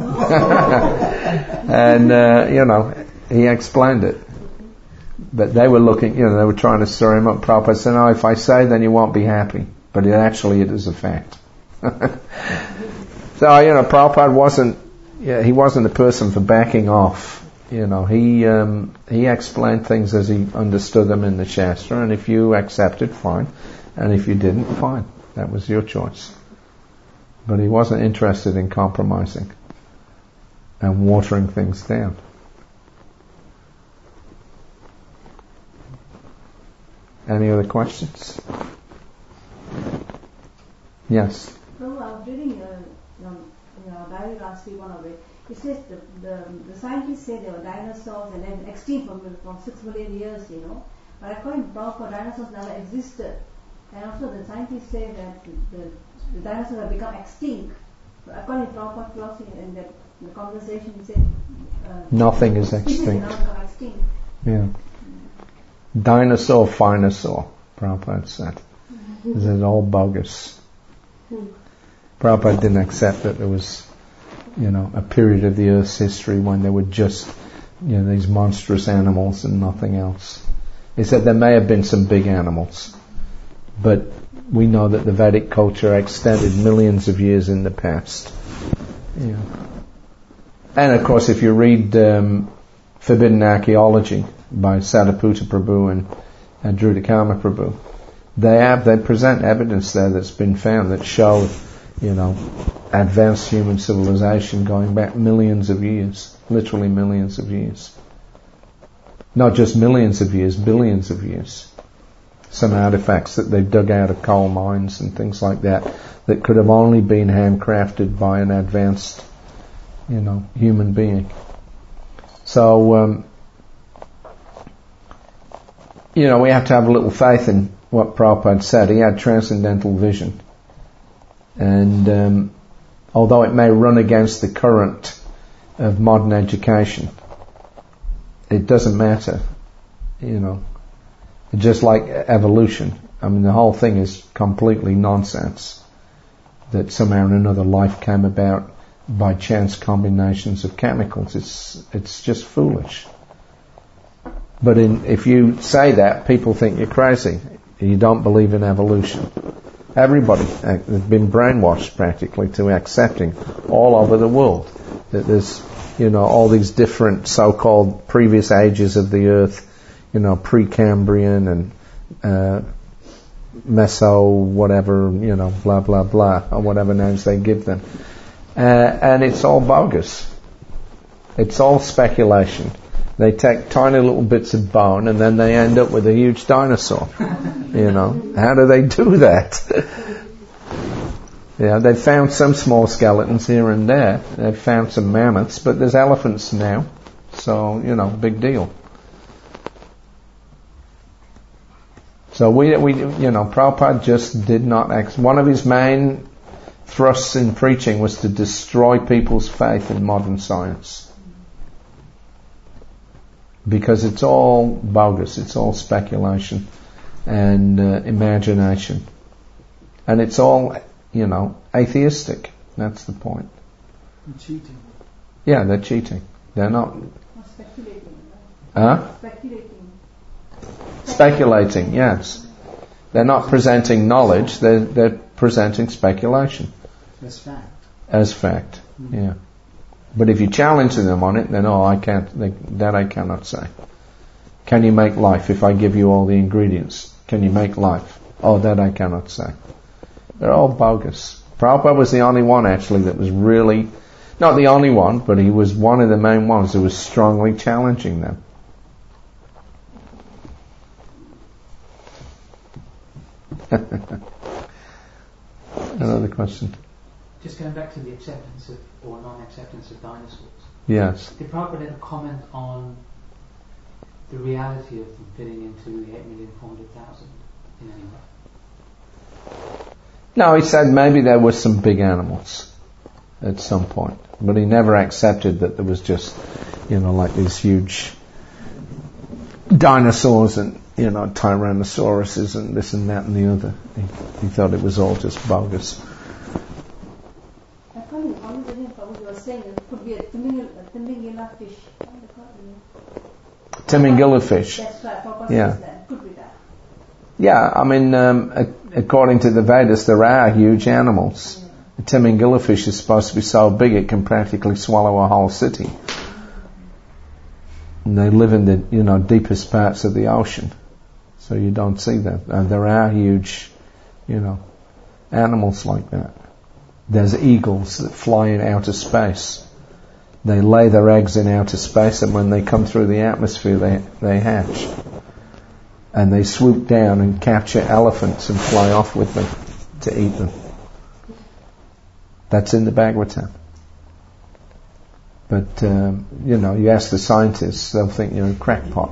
And, he explained it. But they were looking, they were trying to stir him up. Prabhupada said, no, if I say, then you won't be happy. But it is a fact. So, Prabhupada wasn't a person for backing off. He explained things as he understood them in the Shastra, and if you accepted, fine. And if you didn't, fine. That was your choice. But he wasn't interested in compromising and watering things down. Any other questions? Yes. So I was reading diary last week, one of it. It says the scientists say there were dinosaurs and then extinct from 6 million years, But according to Prabhupada, dinosaurs never existed. And also the scientists say that the dinosaurs have become extinct. But according to Prabhupada philosophy and the conversation, he said nothing is extinct. Extinct. Yeah. Dinosaur, phinosaur, Prabhupada said. This is all bogus. Prabhupada didn't accept that there was, a period of the Earth's history when there were just, these monstrous animals and nothing else. He said there may have been some big animals, but we know that the Vedic culture extended millions of years in the past. Yeah. And of course, if you read Forbidden Archaeology by Sadaputa Prabhu and Drudakama Prabhu, they present evidence there that's been found that show, advanced human civilization going back millions of years, literally millions of years. Not just millions of years, billions of years. Some artifacts that they've dug out of coal mines and things like that could have only been handcrafted by an advanced, human being. So, we have to have a little faith in what Prabhupada said. He had transcendental vision. And although it may run against the current of modern education, it doesn't matter, Just like evolution. I mean, the whole thing is completely nonsense. That somehow or another life came about by chance combinations of chemicals. It's just foolish. But if you say that, people think you're crazy. You don't believe in evolution. Everybody has been brainwashed practically to accepting all over the world that there's, all these different so-called previous ages of the Earth, Precambrian and Meso, whatever, blah, blah, blah, or whatever names they give them. And it's all bogus. It's all speculation. They take tiny little bits of bone and then they end up with a huge dinosaur. How do they do that? They've found some small skeletons here and there. They've found some mammoths, but there's elephants now. So, big deal. So Prabhupada just did not one of his main thrusts in preaching was to destroy people's faith in modern science. Because it's all bogus, it's all speculation and imagination. And it's all, atheistic. That's the point. And cheating. Yeah, they're cheating. They're not... Speculating. Huh? Speculating, yes. They're not presenting knowledge, they're presenting speculation. As fact. As fact, yeah. But if you challenge them on it, then I cannot say. Can you make life if I give you all the ingredients? Can you make life? Oh, that I cannot say. They're all bogus. Prabhupada was the only one actually that was really, not the only one, but he was one of the main ones who was strongly challenging them. Another question. Just going back to the acceptance of, or non-acceptance of dinosaurs. Yes. Did Prabhupada ever comment on the reality of them fitting into the 8,400,000 in any way? No, he said maybe there were some big animals at some point, but he never accepted that there was just, like these huge dinosaurs and, Tyrannosauruses and this and that and the other. He thought it was all just bogus. Timingilla-fish. That's right, Prabhupada Yeah. says that. Could be that. Yeah, I mean, according to the Vedas, there are huge animals. The Timingilla-fish is supposed to be so big it can practically swallow a whole city. And they live in the deepest parts of the ocean, so you don't see them. And there are huge, animals like that. There's eagles that fly in outer space. They lay their eggs in outer space, and when they come through the atmosphere, they hatch. And they swoop down and capture elephants and fly off with them to eat them. That's in the Bhagavatam. But, you ask the scientists, they'll think you're a crackpot.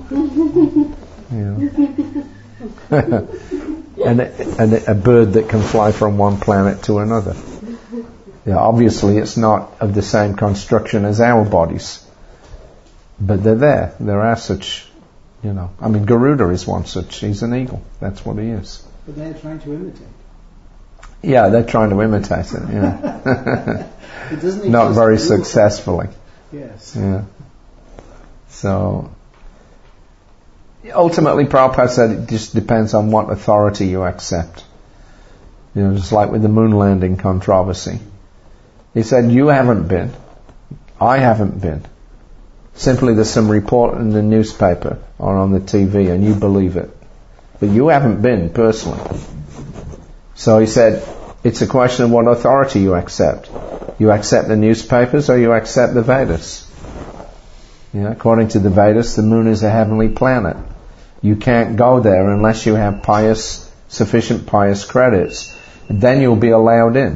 and a bird that can fly from one planet to another. Yeah, obviously it's not of the same construction as our bodies. But they're there. There are such, I mean, Garuda is one such. He's an eagle. That's what he is. But they're trying to imitate. Yeah, they're trying to imitate it, yeah. It doesn't Not exist very in real successfully. Yes. Yeah. So, ultimately Prabhupada said it just depends on what authority you accept. Just like with the moon landing controversy. He said, you haven't been. I haven't been. Simply there's some report in the newspaper or on the TV and you believe it. But you haven't been personally. So he said, it's a question of what authority you accept. You accept the newspapers or you accept the Vedas. Yeah, according to the Vedas, the moon is a heavenly planet. You can't go there unless you have sufficient pious credits. Then you'll be allowed in.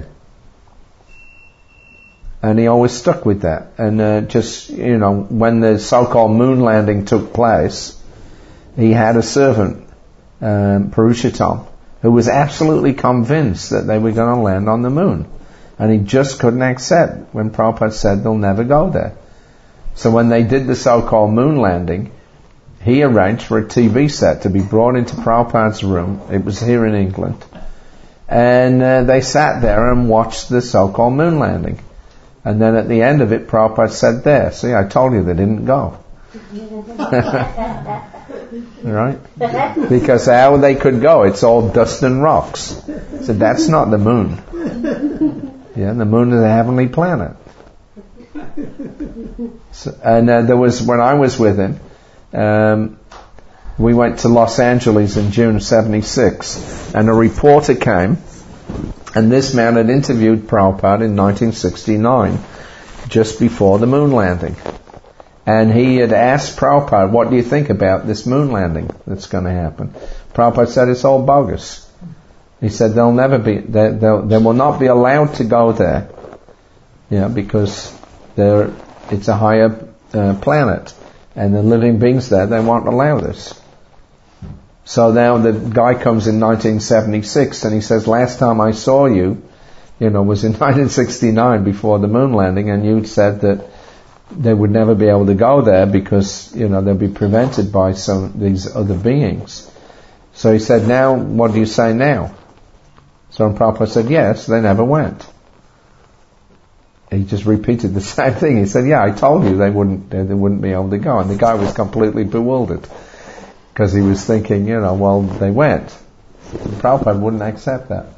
And he always stuck with that. And when the so-called moon landing took place, he had a servant, Purushottam, who was absolutely convinced that they were going to land on the moon. And he just couldn't accept when Prabhupada said they'll never go there. So when they did the so-called moon landing, he arranged for a TV set to be brought into Prabhupada's room. It was here in England. And they sat there and watched the so-called moon landing. And then at the end of it, Prabhupada said, there, see, I told you they didn't go. Right? Because how they could go, it's all dust and rocks. So that's not the moon. Yeah, the moon is a heavenly planet. So, and when I was with him, we went to Los Angeles in June of 76, and a reporter came, and this man had interviewed Prabhupada in 1969, just before the moon landing. And he had asked Prabhupada, what do you think about this moon landing that's going to happen? Prabhupada said, it's all bogus. He said, they will not be allowed to go there, because it's a higher planet, and the living beings there, they won't allow this. So now the guy comes in 1976 and he says, last time I saw you, was in 1969 before the moon landing, and you'd said that they would never be able to go there because, they'd be prevented by these other beings. So he said, now, what do you say now? So Prabhupada said, yes, they never went. He just repeated the same thing. He said, yeah, I told you they wouldn't be able to go. And the guy was completely bewildered. Because he was thinking, well, they went. And Prabhupada wouldn't accept that.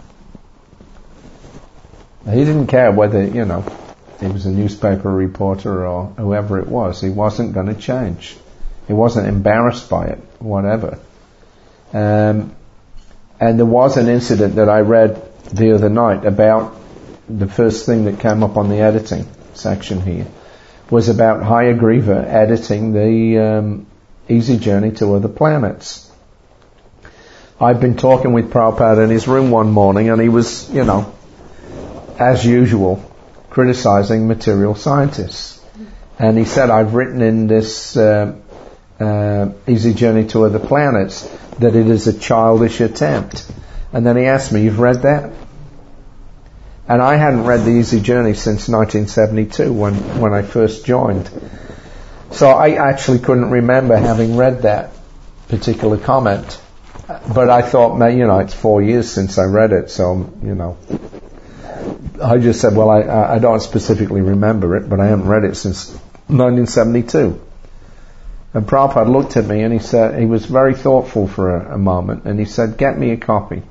He didn't care whether, he was a newspaper reporter or whoever it was. He wasn't going to change. He wasn't embarrassed by it, whatever. And there was an incident that I read the other night about the first thing that came up on the editing section here was about Hayagriva editing the Easy Journey to Other Planets. I've been talking with Prabhupada in his room one morning, and he was, as usual, criticizing material scientists. And he said, I've written in this Easy Journey to Other Planets that it is a childish attempt. And then he asked me, you've read that? And I hadn't read the Easy Journey since 1972 when I first joined. So I actually couldn't remember having read that particular comment. But I thought, it's 4 years since I read it, so, I just said, well, I don't specifically remember it, but I haven't read it since 1972. And Prabhupada looked at me and he said, he was very thoughtful for a moment, and he said, get me a copy.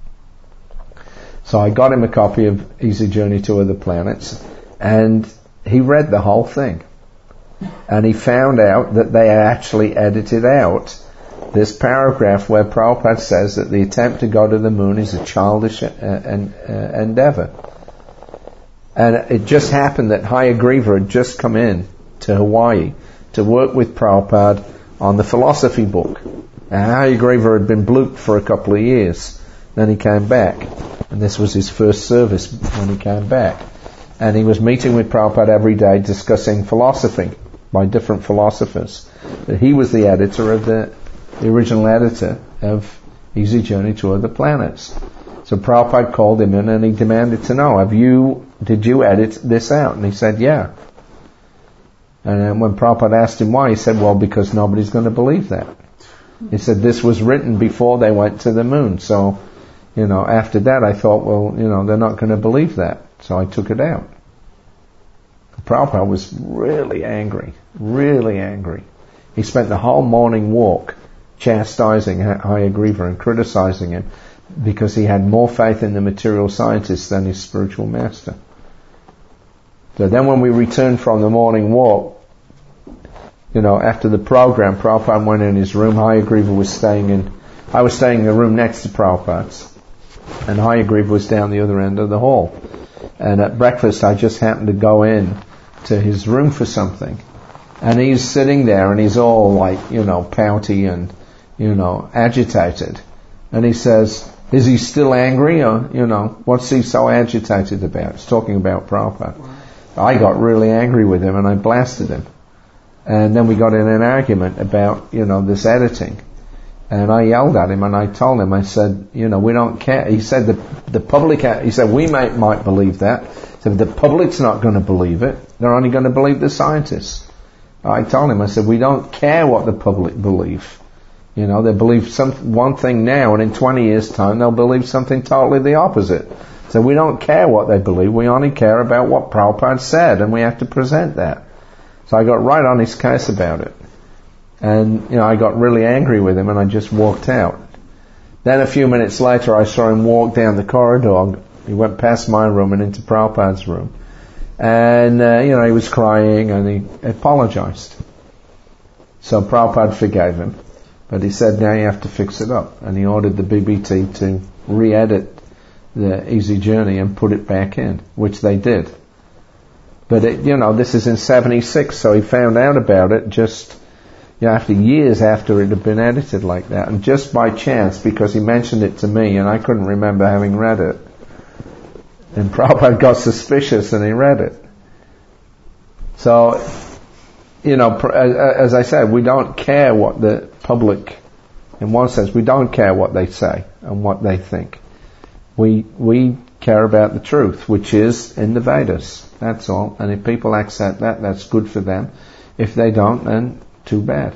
So I got him a copy of Easy Journey to Other Planets, and he read the whole thing. And he found out that they actually edited out this paragraph where Prabhupada says that the attempt to go to the moon is a childish endeavor. And it just happened that Hayagriva had just come in to Hawaii to work with Prabhupada on the philosophy book. And Hayagriva had been blooped for a couple of years. Then he came back. And this was his first service when he came back. And he was meeting with Prabhupada every day discussing philosophy by different philosophers. But he was the editor of the original editor of Easy Journey to Other Planets. So Prabhupada called him in and he demanded to know, did you edit this out? And he said, yeah. And then when Prabhupada asked him why, he said, well, because nobody's going to believe that. He said, this was written before they went to the moon. So, after that I thought, well, they're not going to believe that. So I took it out. Prabhupada was really angry. He spent the whole morning walk chastising Hayagriva and criticizing him because he had more faith in the material scientists than his spiritual master. So then when we returned from the morning walk, after the program, Prabhupada went in his room. Hayagriva was I was staying in the room next to Prabhupada's, and Hayagriva was down the other end of the hall. And at breakfast I just happened to go in to his room for something. And he's sitting there and he's all pouty and, agitated. And he says, is he still angry or, what's he so agitated about? He's talking about Prabhupada. Wow. I got really angry with him and I blasted him. And then we got in an argument about, this editing. And I yelled at him and I told him, I said, we don't care. He said the public, he said, we might believe that. He said, the public's not going to believe it. They're only going to believe the scientists. I told him, I said, we don't care what the public believe. They believe one thing now, and in 20 years' time they'll believe something totally the opposite. So we don't care what they believe, we only care about what Prabhupada said, and we have to present that. So I got right on his case about it. And, I got really angry with him and I just walked out. Then a few minutes later I saw him walk down the corridor. He went past my room and into Prabhupada's room. And, he was crying and he apologized. So Prabhupada forgave him. But he said, now you have to fix it up. And he ordered the BBT to re-edit the Easy Journey and put it back in, which they did. But, this is in 76, so he found out about it just, after years after it had been edited like that. And just by chance, because he mentioned it to me and I couldn't remember having read it. And Prabhupada got suspicious and he read it. So, as I said, we don't care what the public, in one sense, we don't care what they say and what they think. We care about the truth, which is in the Vedas. That's all. And if people accept that, that's good for them. If they don't, then too bad.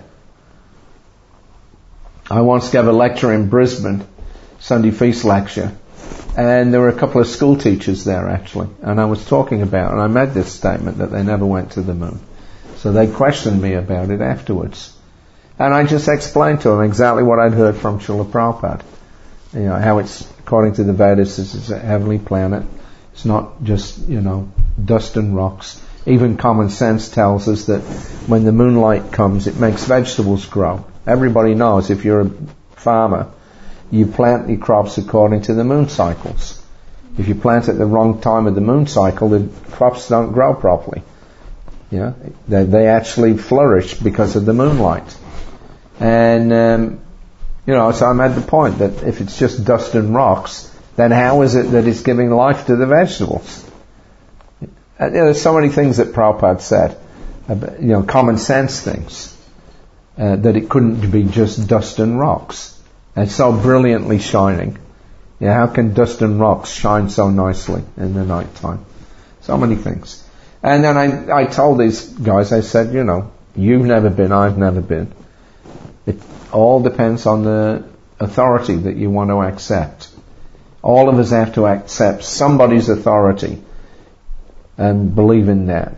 I once gave a lecture in Brisbane, Sunday Feast lecture, and there were a couple of school teachers there actually, and I was talking about, and I made this statement that they never went to the moon. So they questioned me about it afterwards. And I just explained to them exactly what I'd heard from Srila Prabhupada. How it's, according to the Vedas, it's a heavenly planet. It's not just, dust and rocks. Even common sense tells us that when the moonlight comes, it makes vegetables grow. Everybody knows if you're a farmer, you plant your crops according to the moon cycles. If you plant at the wrong time of the moon cycle, the crops don't grow properly. They actually flourish because of the moonlight. And, so I made the point that if it's just dust and rocks, then how is it that it's giving life to the vegetables? There's so many things that Prabhupada said, common sense things, that it couldn't be just dust and rocks. And so brilliantly shining. How can dust and rocks shine so nicely in the night time? So many things. And then I told these guys, I said, you've never been, I've never been. It all depends on the authority that you want to accept. All of us have to accept somebody's authority and believe in that.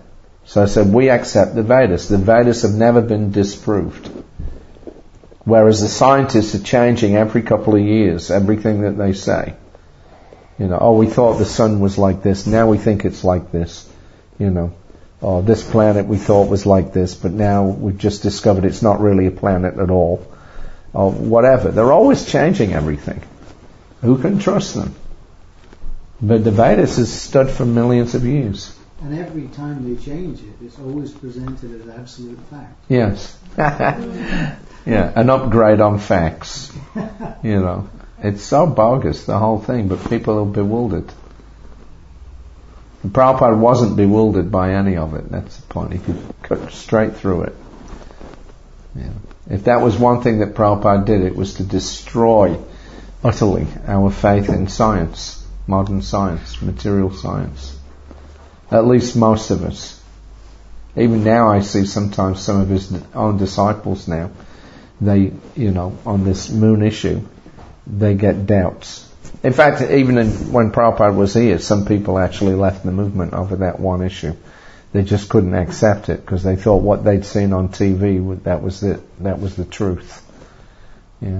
So I said, we accept the Vedas. The Vedas have never been disproved. Whereas the scientists are changing every couple of years, everything that they say. You know, oh, we thought the sun was like this, now we think it's like this. You know, oh, this planet we thought was like this, but now we've just discovered it's not really a planet at all. Or whatever. They're always changing everything. Who can trust them? But the Vedas has stood for millions of years. And every time they change it, it's always presented as absolute fact. Yes. Yeah, an upgrade on facts. You know, it's so bogus, the whole thing, but people are bewildered. And Prabhupada wasn't bewildered by any of it. That's the point. He could cut straight through it. Yeah. If that was one thing that Prabhupada did, it was to destroy utterly our faith in science, modern science, material science. At least most of us. Even now I see sometimes some of his own disciples now, they, you know, on this moon issue, they get doubts. In fact, even when Prabhupada was here, some people actually left the movement over that one issue. They just couldn't accept it because they thought what they'd seen on TV, that was it. That was the truth. Yeah.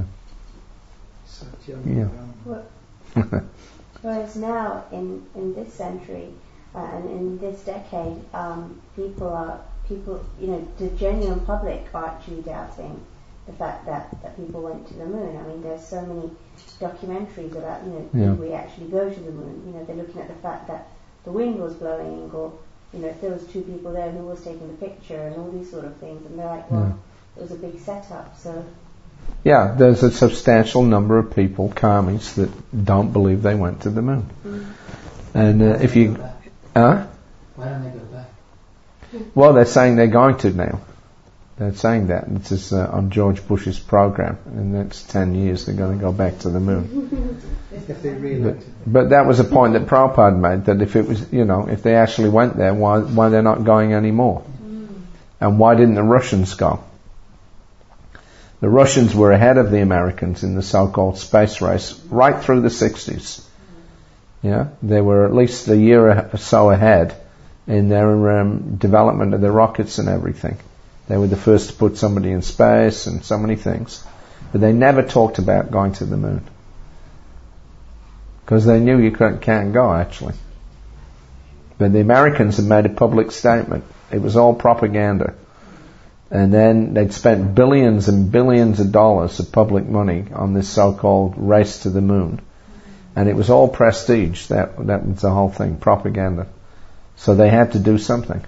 Yeah. Whereas now, in this century and in this decade, people, you know, the genuine public are actually doubting the fact that people went to the moon. I mean, there's so many documentaries about, you know, did we actually go to the moon? You know, they're looking at the fact that the wind was blowing, or, you know, if there was two people there, who was taking the picture, and all these sort of things. And they're like, well, it was a big setup, so... Yeah, there's a substantial number of people, karmis, that don't believe they went to the moon. And if you... Why don't they go back? Well, they're saying they're going to now. They're saying that. This is on George Bush's program. In the next 10 years, they're going to go back to the moon. If they re-elected. But that was a point that Prabhupada made, that if it was, you know, if they actually went there, why they're not going anymore? And why didn't the Russians go? The Russians were ahead of the Americans in the so-called space race right through the 60s. Yeah, they were at least a year or so ahead in their development of the rockets and everything. They were the first to put somebody in space and so many things. But they never talked about going to the moon. Because they knew you can't go, actually. But the Americans had made a public statement. It was all propaganda. And then they'd spent billions and billions of dollars of public money on this so-called race to the moon. And it was all prestige. That was the whole thing, propaganda. So they had to do something.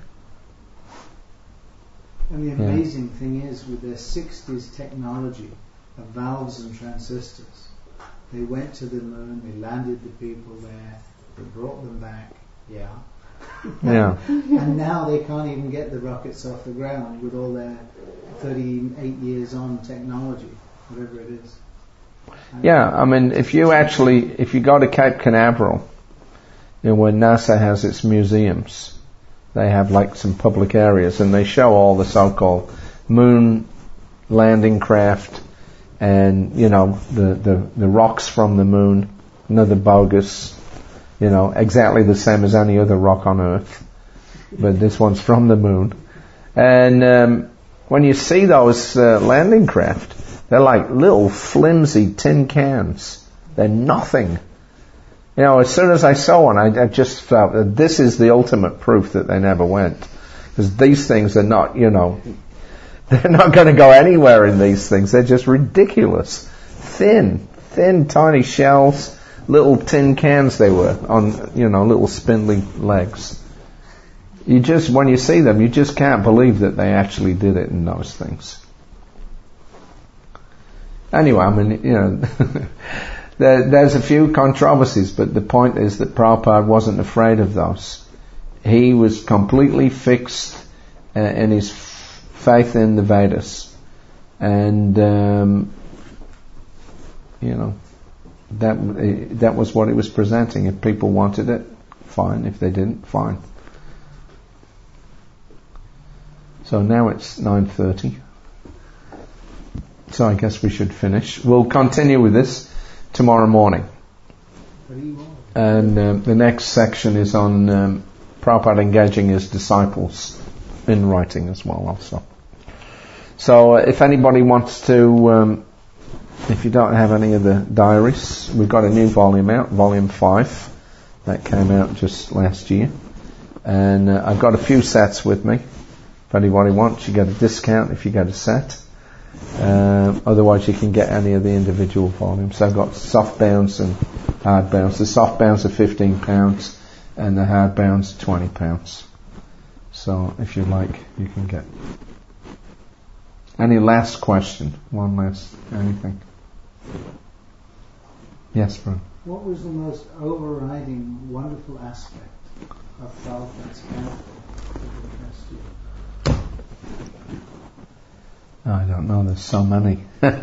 And the amazing thing is, with their 60s technology of valves and transistors, they went to the moon, they landed the people there, they brought them back, yeah. And now they can't even get the rockets off the ground with all their 38 years on technology, whatever it is. I mean, if you go to Cape Canaveral, you know, where NASA has its museums, they have like some public areas, and they show all the so-called moon landing craft, and, you know, the rocks from the moon, another bogus, you know, exactly the same as any other rock on Earth, but this one's from the moon. And when you see those landing craft, they're like little flimsy tin cans. They're nothing. You know, as soon as I saw one, I just felt that this is the ultimate proof that they never went. Because these things are not, you know, they're not going to go anywhere in these things. They're just ridiculous. Thin, tiny shells, little tin cans they were on, you know, little spindly legs. You just, when you see them, you just can't believe that they actually did it in those things. Anyway, I mean, you know, there's a few controversies, but the point is that Prabhupada wasn't afraid of those. He was completely fixed in his faith in the Vedas. And, you know, that was what he was presenting. If people wanted it, fine. If they didn't, fine. So now it's 9:30. So I guess we should finish. We'll continue with this tomorrow morning. And the next section is on Prabhupada engaging his disciples in writing as well also. So if anybody wants to, if you don't have any of the diaries, we've got a new volume out, volume 5, that came out just last year. And I've got a few sets with me. If anybody wants, you get a discount if you get a set. Otherwise you can get any of the individual volumes. So I've got soft bounds and hard bounds. The soft bounds are £15 and the hard bounds £20. So if you like, you can get. Any last question? One last anything? Yes, Brian. What was the most overriding wonderful aspect of Prabhupada's character that impressed you? I don't know, there's so many.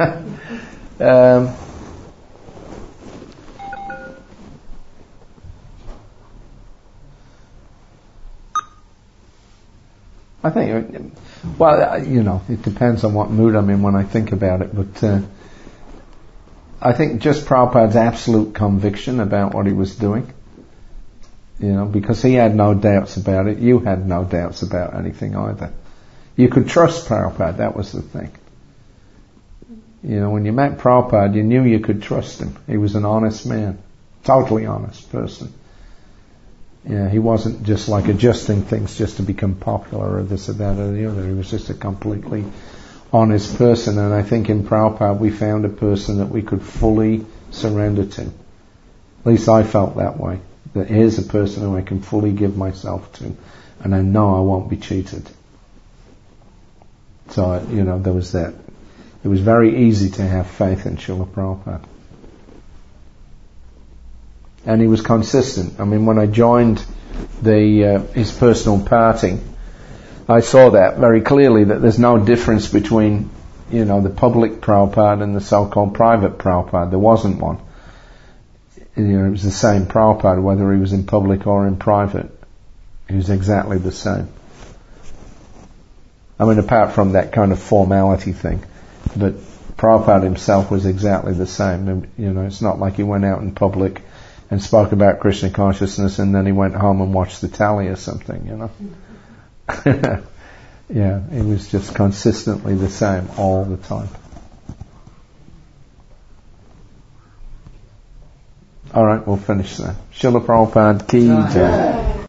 I think, well, it depends on what mood I'm in when I think about it, but I think just Prabhupada's absolute conviction about what he was doing, because he had no doubts about it. You had no doubts about anything either. You could trust Prabhupada, that was the thing. When you met Prabhupada, you knew you could trust him. He was an honest man, totally honest person. He wasn't just like adjusting things just to become popular or this or that or the other. He was just a completely honest person, and I think in Prabhupada we found a person that we could fully surrender to. At least I felt that way. That here's a person who I can fully give myself to, and I know I won't be cheated. So, there was that. It was very easy to have faith in Srila Prabhupada. And he was consistent. I mean, when I joined his personal party, I saw that very clearly, that there's no difference between, the public Prabhupada and the so-called private Prabhupada. There wasn't one. It was the same Prabhupada, whether he was in public or in private. He was exactly the same. I mean, apart from that kind of formality thing. But Prabhupada himself was exactly the same. It's not like he went out in public and spoke about Krishna consciousness and then he went home and watched the tally or something, Yeah, he was just consistently the same all the time. Alright, we'll finish there. Srila Prabhupada ki jai.